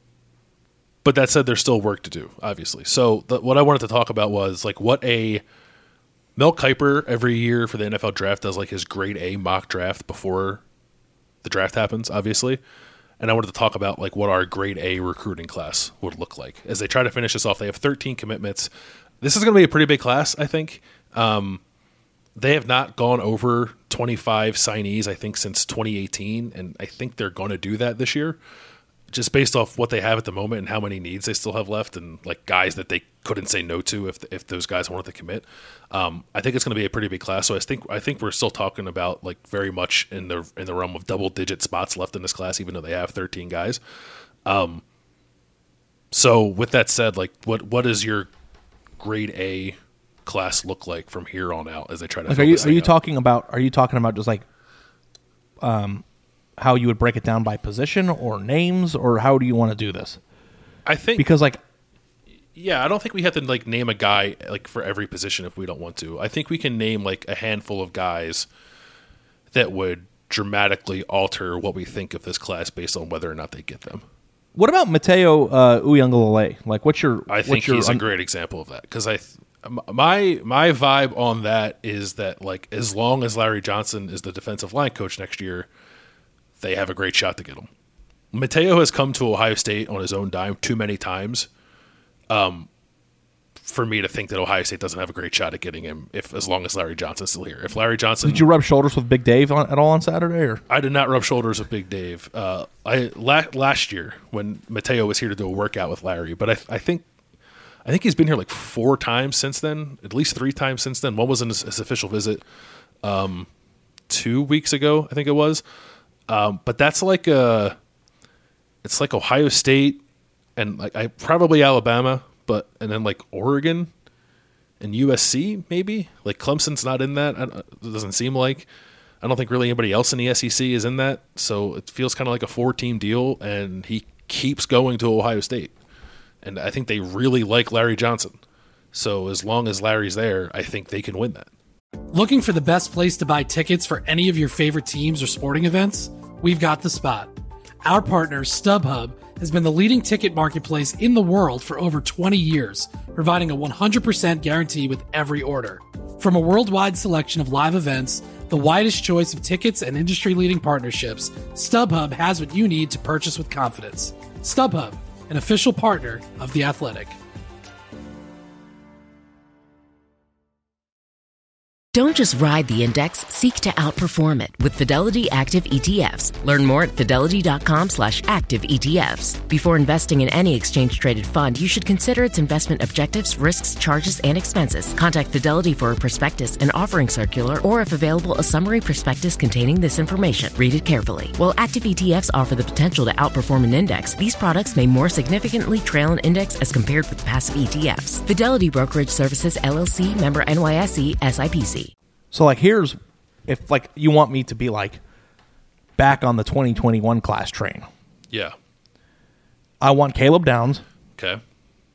but that said, there's still work to do, obviously. So the, what I wanted to talk about was like what a – Mel Kiper every year for the N F L draft does like his grade A mock draft before the draft happens, obviously. And I wanted to talk about like what our grade A recruiting class would look like. As they try to finish this off, they have thirteen commitments. This is going to be a pretty big class, I think. Um, they have not gone over twenty-five signees, I think, since twenty eighteen, and I think they're going to do that this year. just based off what they have at the moment and how many needs they still have left, and like guys that they couldn't say no to if if those guys wanted to commit. Um, I think it's going to be a pretty big class. So I think I think we're still talking about like very much in the in the realm of double digit spots left in this class, even though they have thirteen guys. Um, so with that said, like what what does your grade A class look like from here on out as they try to? Like, fill are you this are thing you out? talking about are you talking about just like, um, how you would break it down by position or names, or how do you want to do this? I think Because like, yeah, I don't think we have to like name a guy like for every position if we don't want to. I think we can name like a handful of guys that would dramatically alter what we think of this class based on whether or not they get them. what about Mateo uh, Uyunglele? Like, what's your? I what's think your he's a un- great example of that because I, th- my my vibe on that is that like as long as Larry Johnson is the defensive line coach next year, they have a great shot to get him. Mateo has come to Ohio State on his own dime too many times, um, for me to think that Ohio State doesn't have a great shot at getting him. If as long as Larry Johnson's still here, if Larry Johnson, Did you rub shoulders with Big Dave on, at all on Saturday? Or I did not rub shoulders with Big Dave. Uh, I la- last year when Mateo was here to do a workout with Larry, but I, I think I think he's been here like four times since then, at least three times since then. One was in his, his official visit um, two weeks ago, I think it was. Um, but that's like a, it's like Ohio State and like I probably Alabama, but and then like Oregon and U S C maybe. Like Clemson's not in that. I, it doesn't seem like. I don't think really anybody else in the S E C is in that. So it feels kind of like a four-team deal, and he keeps going to Ohio State. And I think they really like Larry Johnson. So as long as Larry's there, I think they can win that. Looking for the best place to buy tickets for any of your favorite teams or sporting events? We've got the spot. Our partner, StubHub, has been the leading ticket marketplace in the world for over twenty years, providing a one hundred percent guarantee with every order. From a worldwide selection of live events, the widest choice of tickets and industry-leading partnerships, StubHub has what you need to purchase with confidence. StubHub, an official partner of The Athletic. Don't just ride the index, seek to outperform it with Fidelity Active E T Fs. Learn more at fidelity.com slash active ETFs. Before investing in any exchange-traded fund, you should consider its investment objectives, risks, charges, and expenses. Contact Fidelity for a prospectus, an offering circular, or if available, a summary prospectus containing this information. Read it carefully. While active E T Fs offer the potential to outperform an index, these products may more significantly trail an index as compared with passive E T Fs. Fidelity Brokerage Services, L L C, member N Y S E, S I P C. so, like, here's if like you want me to be like back on the twenty twenty-one class train. Yeah. I want Caleb Downs. Okay.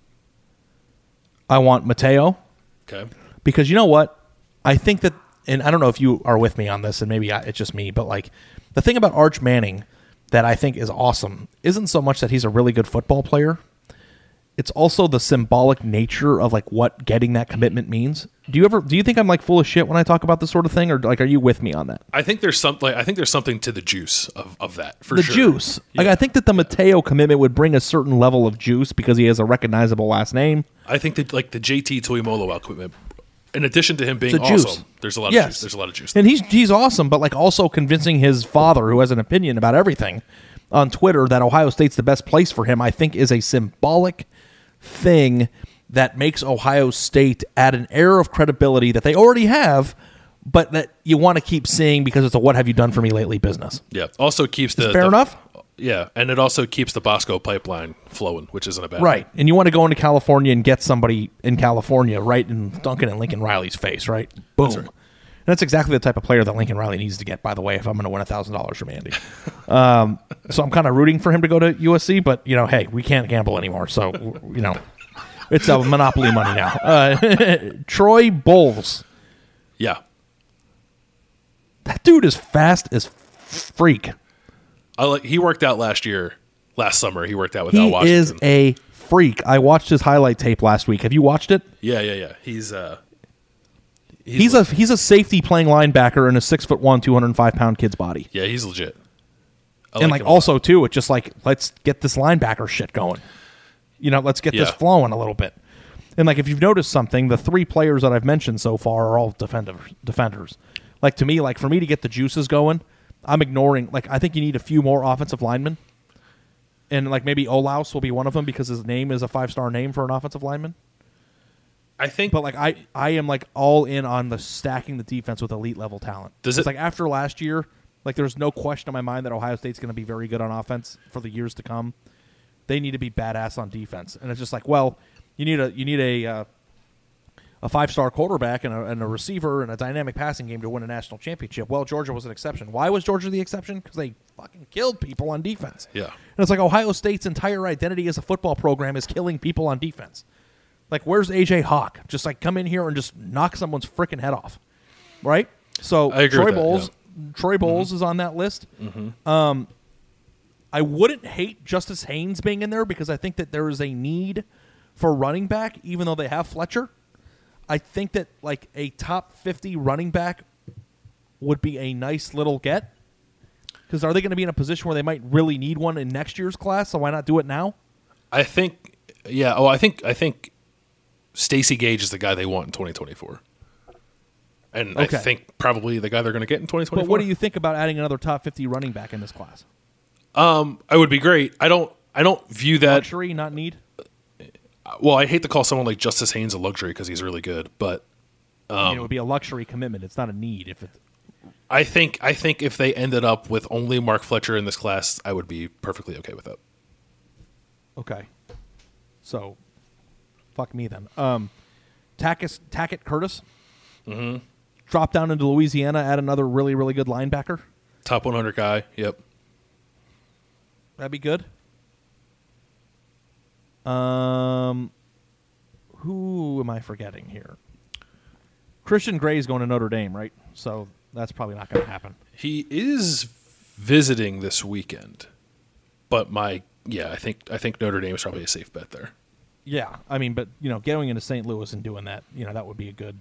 I want Mateo. Okay. Because you know what? I think that, and I don't know if you are with me on this, and maybe I, it's just me, but like the thing about Arch Manning that I think is awesome isn't so much that he's a really good football player. It's also the symbolic nature of like what getting that commitment means. Do you ever do you think I'm like full of shit when I talk about this sort of thing, or like are you with me on that? I think there's something. I think there's something to the juice of, of that for the sure. juice. Yeah. Like I think that the Mateo commitment would bring a certain level of juice because he has a recognizable last name. I think that like the J T Tuimoloau equipment, in addition to him being The juice. awesome, there's a lot of Yes. juice. There's a lot of juice. And he's he's awesome, but like also convincing his father, who has an opinion about everything, on Twitter that Ohio State's the best place for him, I think is a symbolic thing that makes Ohio State add an air of credibility that they already have, but that you want to keep seeing because it's a what have you done for me lately business. Yeah. Also keeps the fair the- enough? Yeah, and it also keeps the Bosco pipeline flowing, which isn't a bad Right. thing. And you want to go into California and get somebody in California right in Duncan and Lincoln Riley's face, right? Boom. That's right. And that's exactly the type of player that Lincoln Riley needs to get, by the way, if I'm going to win one thousand dollars from Andy. um, so I'm kind of rooting for him to go to U S C, but, you know, hey, we can't gamble anymore. So, you know, it's a monopoly money now. Uh, Troy Bowles. Yeah. That dude is fast as freak. I like he worked out last year, last summer. He worked out with He Al Washington. is a freak. I watched his highlight tape last week. Have you watched it? Yeah, yeah, yeah. He's uh He's, he's, a he's a safety playing linebacker in a six foot one, two hundred five pound kid's body. Yeah, he's legit. I And like him a lot. also too, it's just like let's get this linebacker shit going. You know, let's get this Yeah. flowing a little bit. And like if you've noticed something, the three players that I've mentioned so far are all defender, defenders. Like to me, like for me to get the juices going, I'm ignoring. Like I think you need a few more offensive linemen. And like maybe Olaus will be one of them because his name is a five-star name for an offensive lineman. I think, but like I, I am like all in on the stacking the defense with elite level talent. Does it's it like after last year, like there's no question in my mind that Ohio State's going to be very good on offense for the years to come. They need to be badass on defense, and it's just like, well, you need a you need a uh, a five-star quarterback and a, and a receiver and a dynamic passing game to win a national championship. Well, Georgia was an exception. Why was Georgia the exception? Because they fucking killed people on defense. Yeah, and it's like Ohio State's entire identity as a football program is killing people on defense. Like, where's A J Hawk? Just, like, come in here and just knock someone's freaking head off, right? So, I agree Troy with that, Bowles, yeah. Troy Bowles Mm-hmm. is on that list. Mm-hmm. Um, I wouldn't hate Justice Haynes being in there because I think that there is a need for running back, even though they have Fletcher. I think that, like, a top fifty running back would be a nice little get. Because are they going to be in a position where they might really need one in next year's class? So why not do it now? I think, yeah. Oh, I think, I think Stacey Gage is the guy they want in twenty twenty-four. And Okay. I think probably the guy they're going to get in twenty twenty-four. But what do you think about adding another top fifty running back in this class? Um, I would be great. I don't, I don't view that. Luxury, not need? Well, I hate to call someone like Justice Haynes a luxury because he's really good, but um, I mean, it would be a luxury commitment. It's not a need. If it, I think, I think if they ended up with only Mark Fletcher in this class, I would be perfectly okay with that. Okay. So, fuck me then. Um, Tackett, Tackett Curtis. Mm-hmm. Drop down into Louisiana, add another really, really good linebacker. Top one hundred guy. Yep. That'd be good. Um, who am I forgetting here? Christian Gray's going to Notre Dame, right? So that's probably not going to happen. He is visiting this weekend, but my yeah, I think I think Notre Dame is probably a safe bet there. Yeah, I mean, but you know, going into Saint Louis and doing that, you know, that would be a good,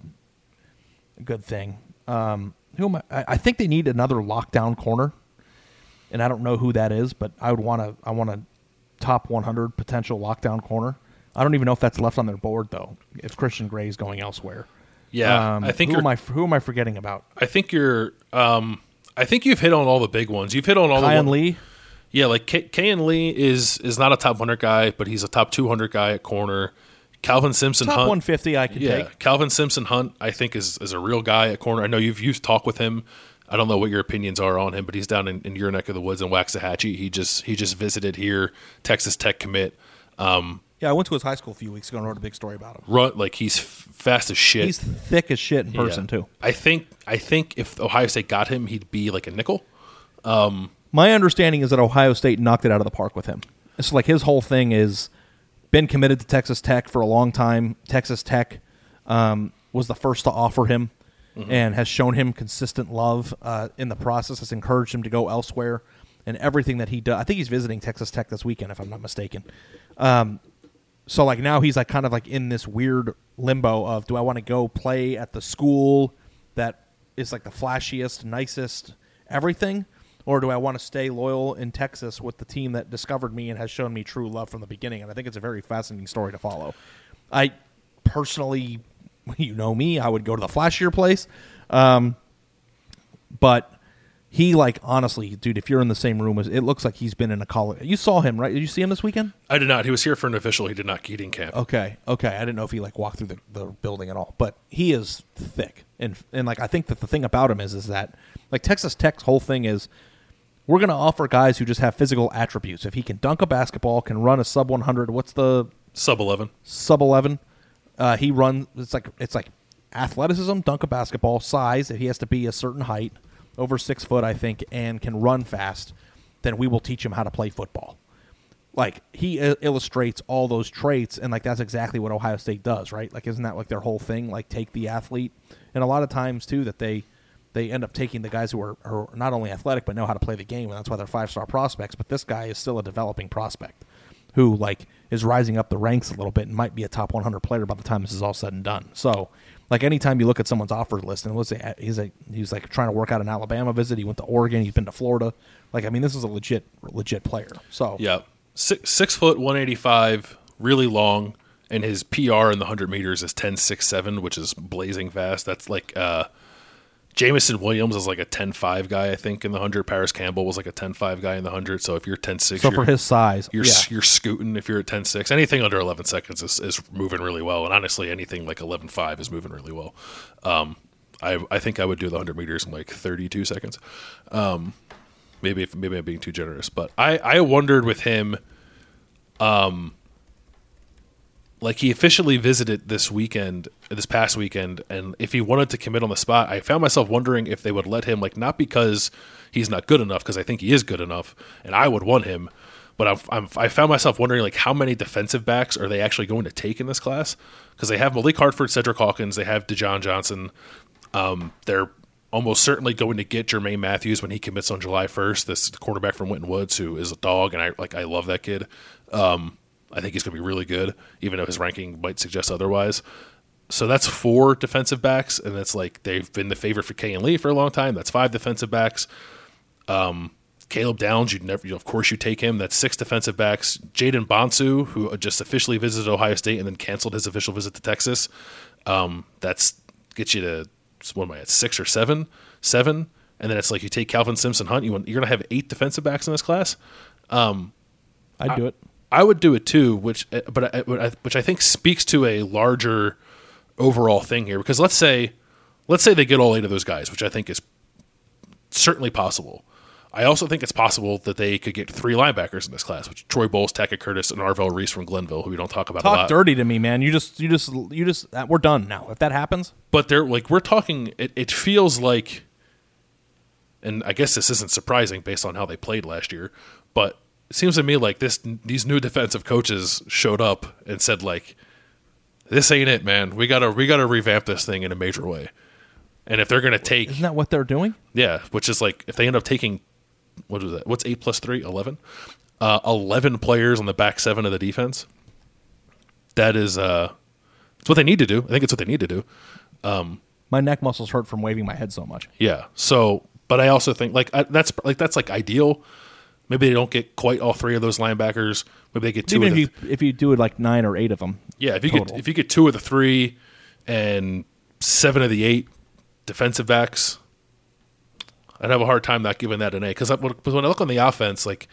a good thing. Um, who am I? I I think they need another lockdown corner, and I don't know who that is, but I would want to. I want a top one hundred potential lockdown corner. I don't even know if that's left on their board though. If Christian Gray is going elsewhere. Yeah, um, I think who you're, am I? Who am I forgetting about? I think you're. Um, I think you've hit on all the big ones. You've hit on all Kyan the. Lee. Yeah, like K- Kayan Lee is is not a top one hundred guy, but he's a top two hundred guy at corner. Calvin Simpson Top Hunt, one fifty I can yeah, take. Calvin Simpson Hunt, I think is is a real guy at corner. I know you've you've talked with him. I don't know what your opinions are on him, but he's down in, in your neck of the woods in Waxahachie. He just he just visited here, Texas Tech commit. Um, Yeah, I went to his high school a few weeks ago and wrote a big story about him. run like he's f- fast as shit. He's thick as shit in person Yeah. too. I think I think if Ohio State got him, he'd be like a nickel. Um, My understanding is that Ohio State knocked it out of the park with him. It's like his whole thing is been committed to Texas Tech for a long time. Texas Tech um, was the first to offer him mm-hmm. and has shown him consistent love uh, in the process. Has encouraged him to go elsewhere and everything that he does. I think he's visiting Texas Tech this weekend, if I'm not mistaken. Um, so like now he's like kind of like in this weird limbo of, do I want to go play at the school that is like the flashiest, nicest, everything? Or do I want to stay loyal in Texas with the team that discovered me and has shown me true love from the beginning? And I think it's a very fascinating story to follow. I personally, you know me, I would go to the flashier place. Um, but he, like, honestly, dude, if you're in the same room, as it looks like he's been in a college. You saw him, right? Did you see him this weekend? I did not. He was here for an official. He did not get in camp. Okay, okay. I didn't know if he, like, walked through the, the building at all. But he is thick. And, and, like, I think that the thing about him is, is that, like, Texas Tech's whole thing is, we're going to offer guys who just have physical attributes. If he can dunk a basketball, can run a sub one hundred, what's the sub eleven? Sub eleven. Uh, he runs. It's like it's like athleticism, dunk a basketball, size. If he has to be a certain height, over six foot, I think, and can run fast, then we will teach him how to play football. Like he I- illustrates all those traits, and like that's exactly what Ohio State does, right? Like isn't that like their whole thing? Like take the athlete, and a lot of times too that they. They end up taking the guys who are, are not only athletic but know how to play the game, and that's why they're five-star prospects. But this guy is still a developing prospect who, like, is rising up the ranks a little bit and might be a top one hundred player by the time this is all said and done. So, like, anytime you look at someone's offer list, and let's say he's a, he's like trying to work out an Alabama visit, he went to Oregon, he's been to Florida. Like, I mean, this is a legit, legit player. So yeah, six, six foot, one eighty-five, really long, and his P R in the hundred meters is ten six seven, which is blazing fast. That's like. Uh, Jamison Williams is like a ten five guy, I think, in the one hundred. Paris Campbell was like a ten five guy in the one hundred. So if you're ten six, So for his size, you're yeah. you're scooting. If you're at ten six, anything under eleven seconds is, is moving really well. And honestly, anything like eleven five is moving really well. Um, I I think I would do the one hundred meters in like thirty-two seconds. Um, maybe if, maybe I'm being too generous, but I I wondered with him. Um. Like he officially visited this weekend, this past weekend, and if he wanted to commit on the spot, I found myself wondering if they would let him, like not because he's not good enough, because I think he is good enough, and I would want him, but I'm, I'm, I found myself wondering like how many defensive backs are they actually going to take in this class? Because they have Malik Hartford, Cedric Hawkins, they have DeJon Johnson, um, they're almost certainly going to get Jermaine Matthews when he commits on July first. This cornerback from Winton Woods, who is a dog, and I like I love that kid. Um, I think he's going to be really good, even though his ranking might suggest otherwise. So that's four defensive backs, and that's like they've been the favorite for K and Lee for a long time. That's five defensive backs. Um, Caleb Downs, you'd never, you know, of course, you take him. That's six defensive backs. Jaden Bonsu, who just officially visited Ohio State and then canceled his official visit to Texas. Um, that's gets you to what am I at six or seven, seven, and then it's like you take Calvin Simpson Hunt. You want, you're going to have eight defensive backs in this class. Um, I'd do it. I would do it too, which but I, which I think speaks to a larger overall thing here. Because let's say, let's say they get all eight of those guys, which I think is certainly possible. I also think it's possible that they could get three linebackers in this class, which Troy Bowles, Tackett Curtis, and Arvell Reese from Glenville, who we don't talk about Talk a lot. dirty to me, man. You just, you just, you just. Uh, we're done now. If that happens, but they're like we're talking. It, it feels like, and I guess this isn't surprising based on how they played last year, but. It seems to me like this. These new defensive coaches showed up and said, "Like, this ain't it, man. We gotta, we gotta revamp this thing in a major way." And if they're gonna take, isn't that what they're doing? Yeah, which is like if they end up taking, what is that? What's eight plus three? Eleven. Uh, Eleven players on the back seven of the defense. That is, uh, it's what they need to do. I think it's what they need to do. Um, my neck muscles hurt from waving my head so much. Yeah. So, but I also think like I, that's like that's like ideal. Maybe they don't get quite all three of those linebackers. Maybe they get two. Even of if the you if you do it like nine or eight of them. Yeah, if you total. get if you get two of the three and seven of the eight defensive backs, I'd have a hard time not giving that an A. Because when I look on the offense, like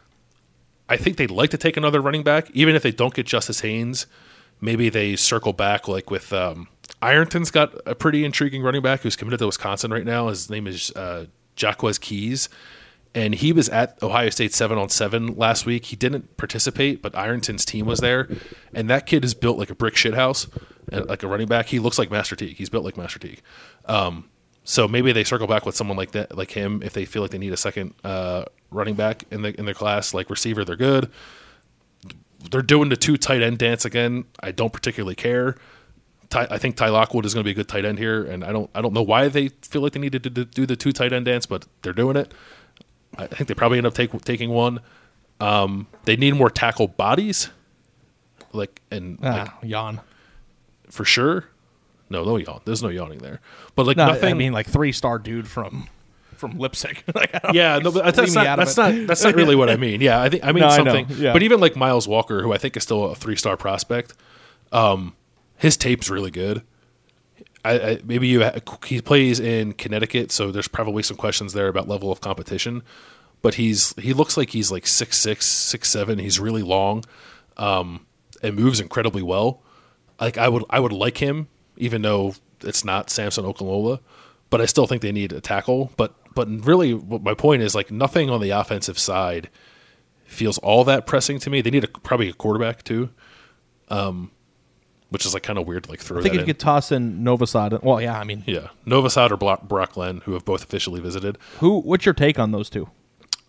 I think they'd like to take another running back, even if they don't get Justice Haynes. Maybe they circle back like with um, Ironton's got a pretty intriguing running back who's committed to Wisconsin right now. His name is uh, Jaquez Keys. And he was at Ohio State seven on seven last week. He didn't participate, but Ironton's team was there. And that kid is built like a brick shithouse, like a running back. He looks like Master Teague. He's built like Master Teague. Um, so maybe they circle back with someone like that, like him, if they feel like they need a second uh, running back in the in their class. Like receiver, they're good. They're doing the two tight end dance again. I don't particularly care. Ty, I think Ty Lockwood is going to be a good tight end here, and I don't I don't know why they feel like they need to do, do the two tight end dance, but they're doing it. I think they probably end up take, taking one. Um, they need more tackle bodies, like and ah, like, yawn for sure. No, no yawn. There's no yawning there. But like no, nothing. I mean, like three star dude from from Lipstick. like, yeah, no, but that's not that's not that's not really what I mean. Yeah, I think I mean no, something. I yeah. But even like Miles Walker, who I think is still a three star prospect, um, his tape's really good. I, I, maybe you he plays in Connecticut, so there's probably some questions there about level of competition. But he's he looks like he's like six six, six seven. He's really long, um, and moves incredibly well. Like I would I would like him, even though it's not Samson Okunlola. But I still think they need a tackle. But but really, what my point is like nothing on the offensive side feels all that pressing to me. They need a, probably a quarterback too. Um. Which is like kind of weird to like throw I think that if you in. could toss in Novosad. Well, yeah, I mean, yeah, Novosad or Brock, Brock Glenn, who have both officially visited. Who? What's your take on those two?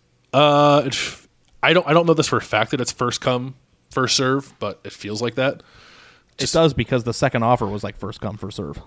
Uh, it, I don't. I don't know this for a fact that it's first come, first serve, but it feels like that. Just, it does because the second offer was like first come, first serve.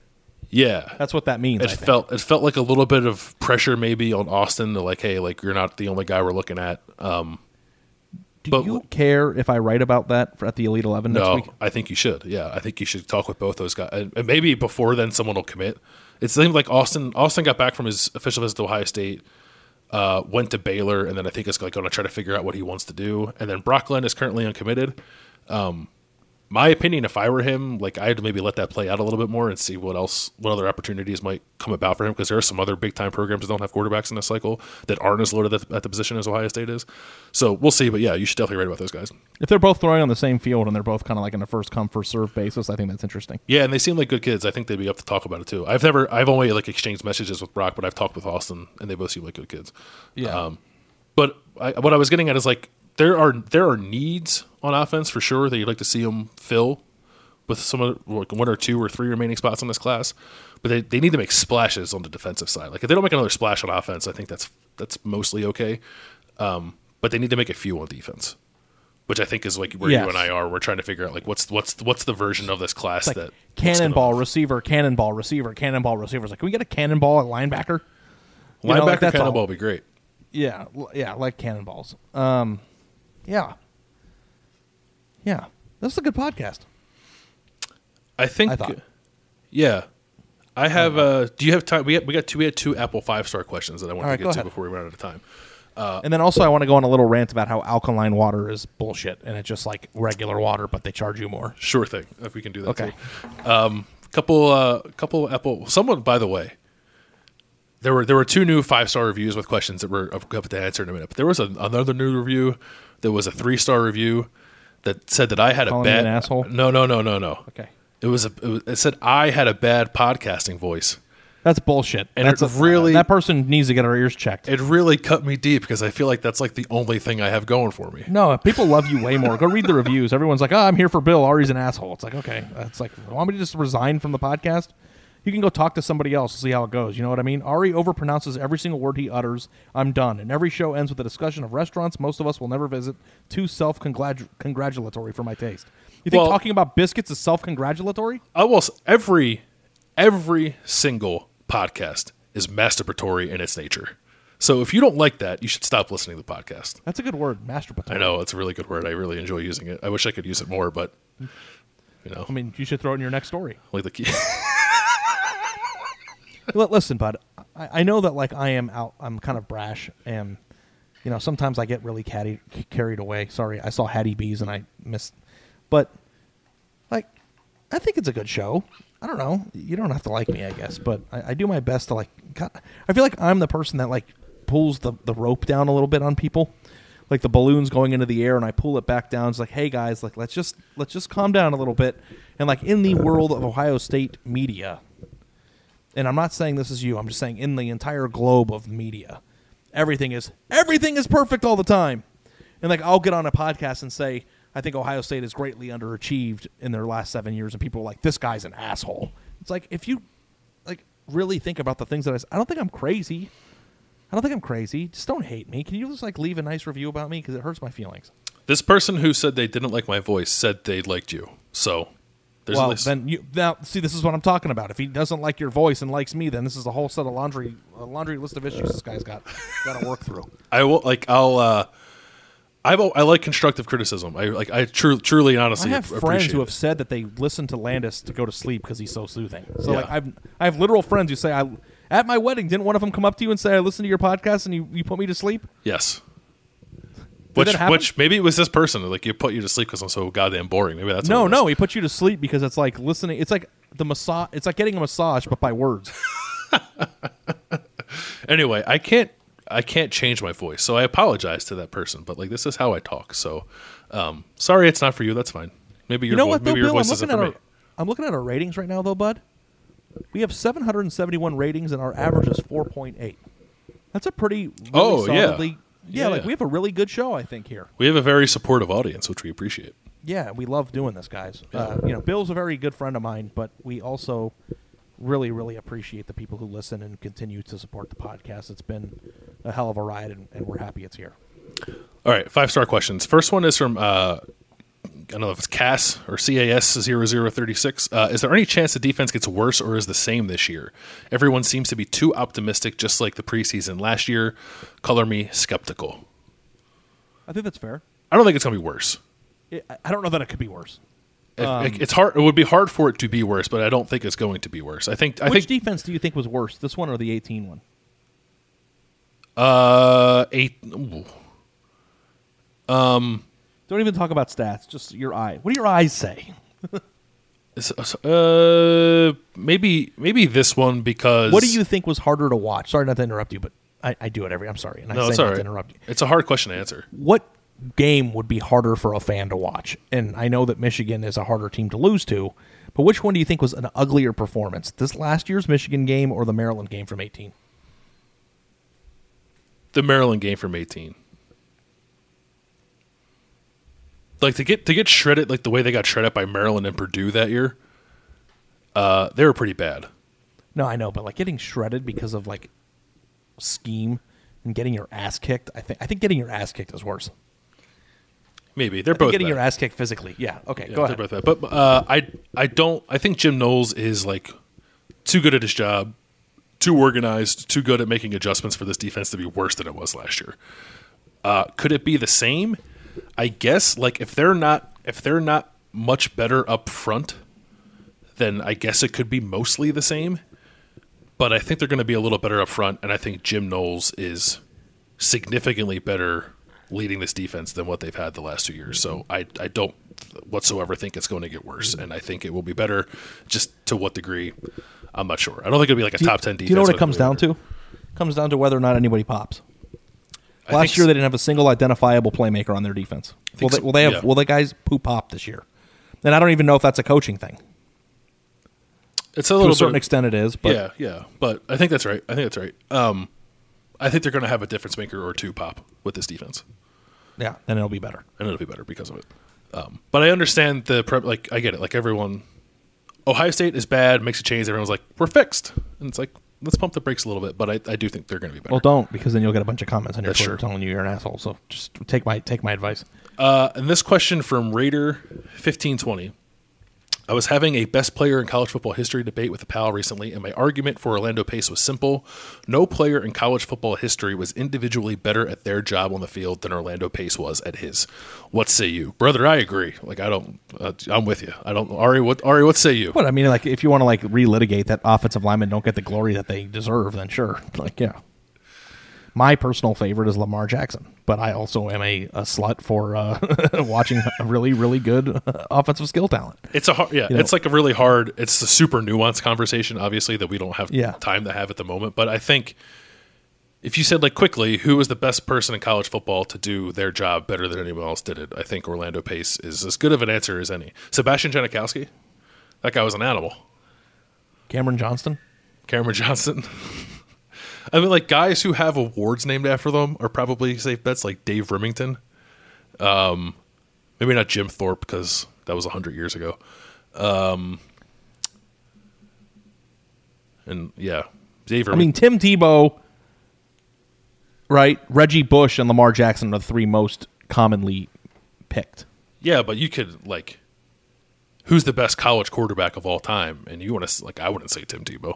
Yeah, that's what that means. It I think. felt. It felt like a little bit of pressure maybe on Austin to like, hey, like you're not the only guy we're looking at. Um, Do but, you care if I write about that for, at the Elite Eleven next no, week? I think you should. Yeah, I think you should talk with both those guys, and, and maybe before then, someone will commit. It seems like Austin. Austin got back from his official visit to Ohio State, uh, went to Baylor, and then I think is like going to try to figure out what he wants to do. And then Brock Glenn is currently uncommitted. Um, my opinion, if I were him, like I'd maybe let that play out a little bit more and see what else, what other opportunities might come about for him, because there are some other big time programs that don't have quarterbacks in this cycle that aren't as loaded at the, at the position as Ohio State is. So we'll see. But yeah, you should definitely write about those guys. If they're both throwing on the same field and they're both kind of like in a first come first serve basis, I think that's interesting. Yeah, and they seem like good kids. I think they'd be up to talk about it too. I've never, I've only like exchanged messages with Brock, but I've talked with Austin, and they both seem like good kids. Yeah. Um, but I, what I was getting at is like there are there are needs on offense for sure that you'd like to see them fill with some of like one or two or three remaining spots in this class, but they, they need to make splashes on the defensive side. Like if they don't make another splash on offense, I think that's that's mostly okay. Um, but they need to make a few on defense, which I think is like where yes. you and I are. We're trying to figure out like what's what's what's the version of this class like that cannonball receiver, cannonball receiver, cannonball receivers. Like, can we get a cannonball at linebacker? You linebacker know, like cannonball all. would be great. Yeah, yeah, like cannonballs. Um, yeah, yeah. This is a good podcast. I think, I thought. yeah. I have. Uh, do you have time? We had, we got two. We had two Apple five star questions that I wanted right, to go get to ahead. before we run out of time. Uh, And then also I want to go on a little rant about how alkaline water is bullshit, and it's just like regular water, but they charge you more. Sure thing. If we can do that. Okay. Too. Um, couple. Uh, couple Apple. Someone, by the way. There were there were two new five star reviews with questions that were up to answer in a minute. But there was a, another new review that was a three star review that said that I had Calling a me bad an asshole? No, no, no, no, no. Okay. It was a. It, was, it said I had a bad podcasting voice. That's bullshit. And that's it a, really that person needs to get her ears checked. It really cut me deep because I feel like that's like the only thing I have going for me. No, people love you way more. Go read the reviews. Everyone's like, "Oh, I'm here for Bill. Ari's an asshole." It's like, okay, it's like, want me to just resign from the podcast? You can go talk to somebody else, see how it goes. You know what I mean? Ari overpronounces every single word he utters. I'm done. And every show ends with a discussion of restaurants most of us will never visit. Too self-congratulatory for my taste. You think Well, talking about biscuits is self-congratulatory? I will. Every every single podcast is masturbatory in its nature. So if you don't like that, you should stop listening to the podcast. That's a good word, masturbatory. I know it's a really good word. I really enjoy using it. I wish I could use it more, but you know, I mean, you should throw it in your next story. like the key. L- Listen, bud, I, I know that like I am out. I'm kind of brash, and you know sometimes I get really caddy, carried away. Sorry, I saw Hattie B's and I missed. But like, I think it's a good show. I don't know. You don't have to like me, I guess, but I, I do my best to like. God, I feel like I'm the person that like pulls the the rope down a little bit on people. Like the balloon's going into the air, and I pull it back down. It's like, hey guys, like let's just let's just calm down a little bit. And like in the world of Ohio State media. And I'm not saying this is you. I'm just saying in the entire globe of media, everything is everything is perfect all the time. And like I'll get on a podcast and say, I think Ohio State is greatly underachieved in their last seven years, and people are like, this guy's an asshole. It's like if you like really think about the things that I s- I don't think I'm crazy. I don't think I'm crazy. Just don't hate me. Can you just like leave a nice review about me because it hurts my feelings. This person who said they didn't like my voice said they liked you. So there's well, at least then you now see. This is what I'm talking about. If he doesn't like your voice and likes me, then this is a whole set of laundry, a laundry list of issues this guy's got got to work through. I will like I'll. uh I I like constructive criticism. I like I tru- truly and honestly I have ap- friends appreciate who it. have said that they listen to Landis to go to sleep because he's so soothing. So Yeah. like I've I have literal friends who say I at my wedding didn't one of them come up to you and say I listened to your podcast and you, you put me to sleep? Yes. Did Which that happen? which maybe it was this person like you put you to sleep because I'm so goddamn boring. Maybe that's No, what it no, was. he put you to sleep because it's like listening. It's like the massage. It's like getting a massage, but by words. Anyway, I can't I can't change my voice, so I apologize to that person. But like this is how I talk. So um, sorry, it's not for you. That's fine. Maybe your You know vo- what, though, maybe your Bill? I'm voice isn't looking, for at me. our, I'm looking at our ratings right now, though, bud. We have seven hundred seventy-one ratings, and our average is four point eight. That's a pretty really Oh, yeah. solidly, yeah. Yeah, like yeah. we have a really good show, I think, here. We have a very supportive audience, which we appreciate. Yeah, we love doing this, guys. Uh, you know, Bill's a very good friend of mine, but we also really, really appreciate the people who listen and continue to support the podcast. It's been a hell of a ride, and, and we're happy it's here. All right, five star questions. First one is from uh, I don't know if it's Cass or C A S zero zero three six. Uh, is there any chance the defense gets worse or is the same this year? Everyone seems to be too optimistic, just like the preseason last year. Color me skeptical. I think that's fair. I don't think it's going to be worse. It, I don't know that it could be worse. If- Um, it- it's hard. It would be hard for it to be worse, but I don't think it's going to be worse. I think. I Which think. defense do you think was worse, this one or the eighteen one? Uh, eight. Ooh. Um. Don't even talk about stats. Just your eye. What do your eyes say? uh, maybe maybe this one because. What do you think was harder to watch? Sorry not to interrupt you, but I, I do it every. I'm sorry, and I No, say it's not all to right. interrupt you. It's a hard question to answer. What game would be harder for a fan to watch? And I know that Michigan is a harder team to lose to, but which one do you think was an uglier performance? This last year's Michigan game or the Maryland game from eighteen? The Maryland game from eighteen. Like to get to get shredded like the way they got shredded by Maryland and Purdue that year, uh, they were pretty bad. No, I know, but like getting shredded because of like scheme and getting your ass kicked. I think I think getting your ass kicked is worse. Maybe they're I think both getting bad. your ass kicked physically. Yeah. Okay. Yeah, go they're ahead. both bad. But uh, I I don't I think Jim Knowles is like too good at his job, too organized, too good at making adjustments for this defense to be worse than it was last year. Uh, could it be the same? I guess like if they're not if they're not much better up front, then I guess it could be mostly the same. But I think they're going to be a little better up front, and I think Jim Knowles is significantly better leading this defense than what they've had the last two years. So I I don't whatsoever think it's going to get worse, and I think it will be better. Just to what degree, I'm not sure. I don't think it'll be like a Do you- top ten defense. Do you know what but it comes it'll down be better. to? It comes down to whether or not anybody pops. I Last think year s- they didn't have a single identifiable playmaker on their defense. Will think they, so- will they have? yeah. Will the guys who pop this year? And I don't even know if that's a coaching thing. It's a To little a certain bit, extent, it is. But yeah, yeah. But I think that's right. I think that's right. Um, I think they're going to have a difference maker or two pop with this defense, yeah, then it'll be better. and it'll be better because of it. Um, but I understand the prep. Like I get it. Like everyone, Ohio State is bad, makes a change. Everyone's like, we're fixed, and it's like let's pump the brakes a little bit. But I, I do think they're going to be better. Well, don't, because then you'll get a bunch of comments on your That's Twitter true. telling you you're an asshole. So just take my take my advice. Uh, and this question from Raider fifteen twenty. I was having a best player in college football history debate with a pal recently, and my argument for Orlando Pace was simple. No player in college football history was individually better at their job on the field than Orlando Pace was at his. What say you? Brother, I agree. Like, I don't, uh, I'm with you. I don't, Ari, what, Ari, what say you? But I mean, like, if you want to like relitigate that offensive linemen don't get the glory that they deserve, then sure. Like, yeah. My personal favorite is Lamar Jackson, but I also am a, a slut for uh, watching a really, really good offensive skill talent. It's a hard, yeah, You know- it's like a really hard, it's a super nuanced conversation, obviously, that we don't have Yeah. time to have at the moment. But I think if you said, like, quickly, who was the best person in college football to do their job better than anyone else did it, I think Orlando Pace is as good of an answer as any. Sebastian Janikowski, that guy was an animal. Cameron Johnston? Cameron Johnson. I mean, like, guys who have awards named after them are probably safe bets, like Dave Remington. Um, maybe not Jim Thorpe, because that was one hundred years ago. Um, and, yeah, Dave I Remington. mean, Tim Tebow, right? Reggie Bush and Lamar Jackson are the three most commonly picked. Yeah, but you could, like, who's the best college quarterback of all time? And you want to, like, I wouldn't say Tim Tebow.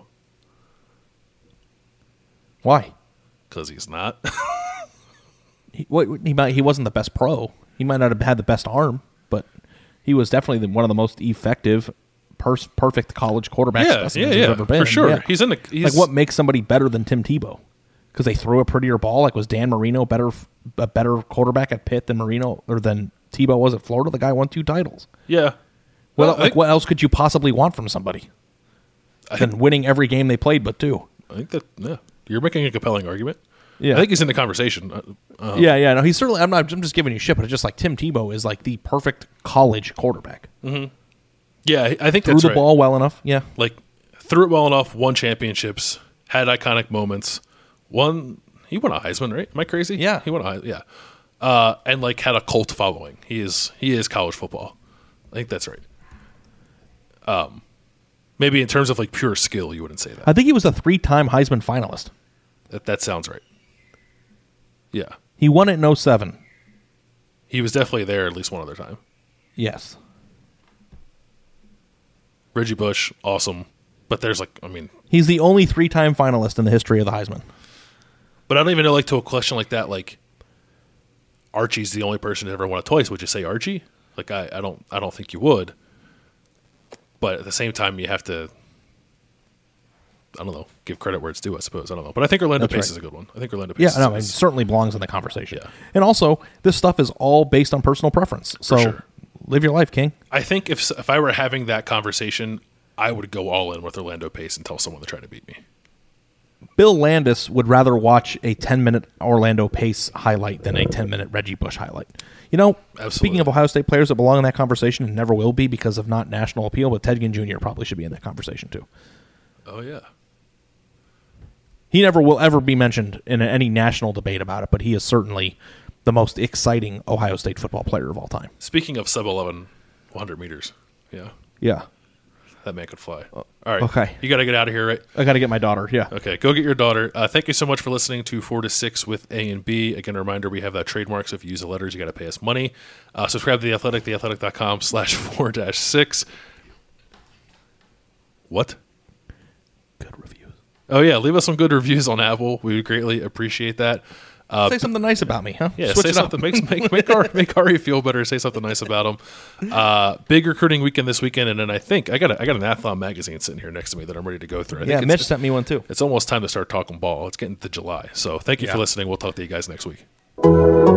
Why? Because he's not. He, what, he might he wasn't the best pro. He might not have had the best arm, but he was definitely the, one of the most effective, pers- perfect college quarterbacks Yeah, specimens yeah, there's yeah, ever been. for sure. Yeah. He's in the- he's- like what makes somebody better than Tim Tebow? Because they threw a prettier ball. Like was Dan Marino better a better quarterback at Pitt than Marino or than Tebow was at Florida? The guy won two titles. Yeah. Well, Well, I like think- what else could you possibly want from somebody than winning every game they played but two? I think that, yeah, you're making a compelling argument. Yeah. I think he's in the conversation. Uh, um, yeah, yeah. No, he's certainly. I'm not. I'm just giving you shit, but it's just like Tim Tebow is like the perfect college quarterback. Mm-hmm. Yeah, I think Threw that's the right. ball well enough. Yeah, Like, threw it well enough, won championships, had iconic moments, won. He won a Heisman, right? Am I crazy? Yeah. he won a Heisman. Yeah, uh, and like had a cult following. He is he is college football. I think that's right. Um, maybe in terms of like pure skill, you wouldn't say that. I think he was a three-time Heisman finalist. That that sounds right. Yeah, He won it in oh seven. he was definitely there at least one other time. Yes. Reggie Bush, awesome, but there's like, I mean, He's the only three-time finalist in the history of the Heisman. but I don't even know, like, to a question like that, like, Archie's the only person to ever won it twice. Would you say Archie? Like, I, I don't I don't think you would. But at the same time, you have to, I don't know, give credit where it's due, I suppose. I don't know. But I think Orlando That's Pace right. is a good one. I think Orlando Yeah, Pace no, is, it certainly belongs in the conversation. Yeah. And also, this stuff is all based on personal preference. So, sure. live your life, King. I think if if I were having that conversation, I would go all in with Orlando Pace and tell someone to try to beat me. Bill Landis would rather watch a ten-minute Orlando Pace highlight than a ten-minute Reggie Bush highlight. You know, Absolutely. Speaking of Ohio State players that belong in that conversation and never will be because of not national appeal, but Ted Ginn Junior probably should be in that conversation too. Oh, yeah. He never will ever be mentioned in any national debate about it, but he is certainly the most exciting Ohio State football player of all time. Speaking of sub eleven, one hundred meters. Yeah. Yeah. That man could fly. All right. Okay. You got to get out of here, right? I got to get my daughter, yeah. Okay, go get your daughter. Uh, thank you so much for listening to four to six with A and B. Again, a reminder, we have that trademark, so if you use the letters, you got to pay us money. Uh, subscribe to The Athletic, theathletic.com slash four dash six. What? Good reviews. Oh, yeah, leave us some good reviews on Apple. We would greatly appreciate that. Uh, Say something nice about me, huh? Yeah, Switch say it something. Make, make, make, Ari, make Ari feel better. Say something nice about him. Uh, big recruiting weekend this weekend, and then I think I got a, I got an Athlon magazine sitting here next to me that I'm ready to go through. I Yeah, think Mitch it's, sent me one too. It's almost time to start talking ball. It's getting to July. So thank you Yeah. for listening. We'll talk to you guys next week.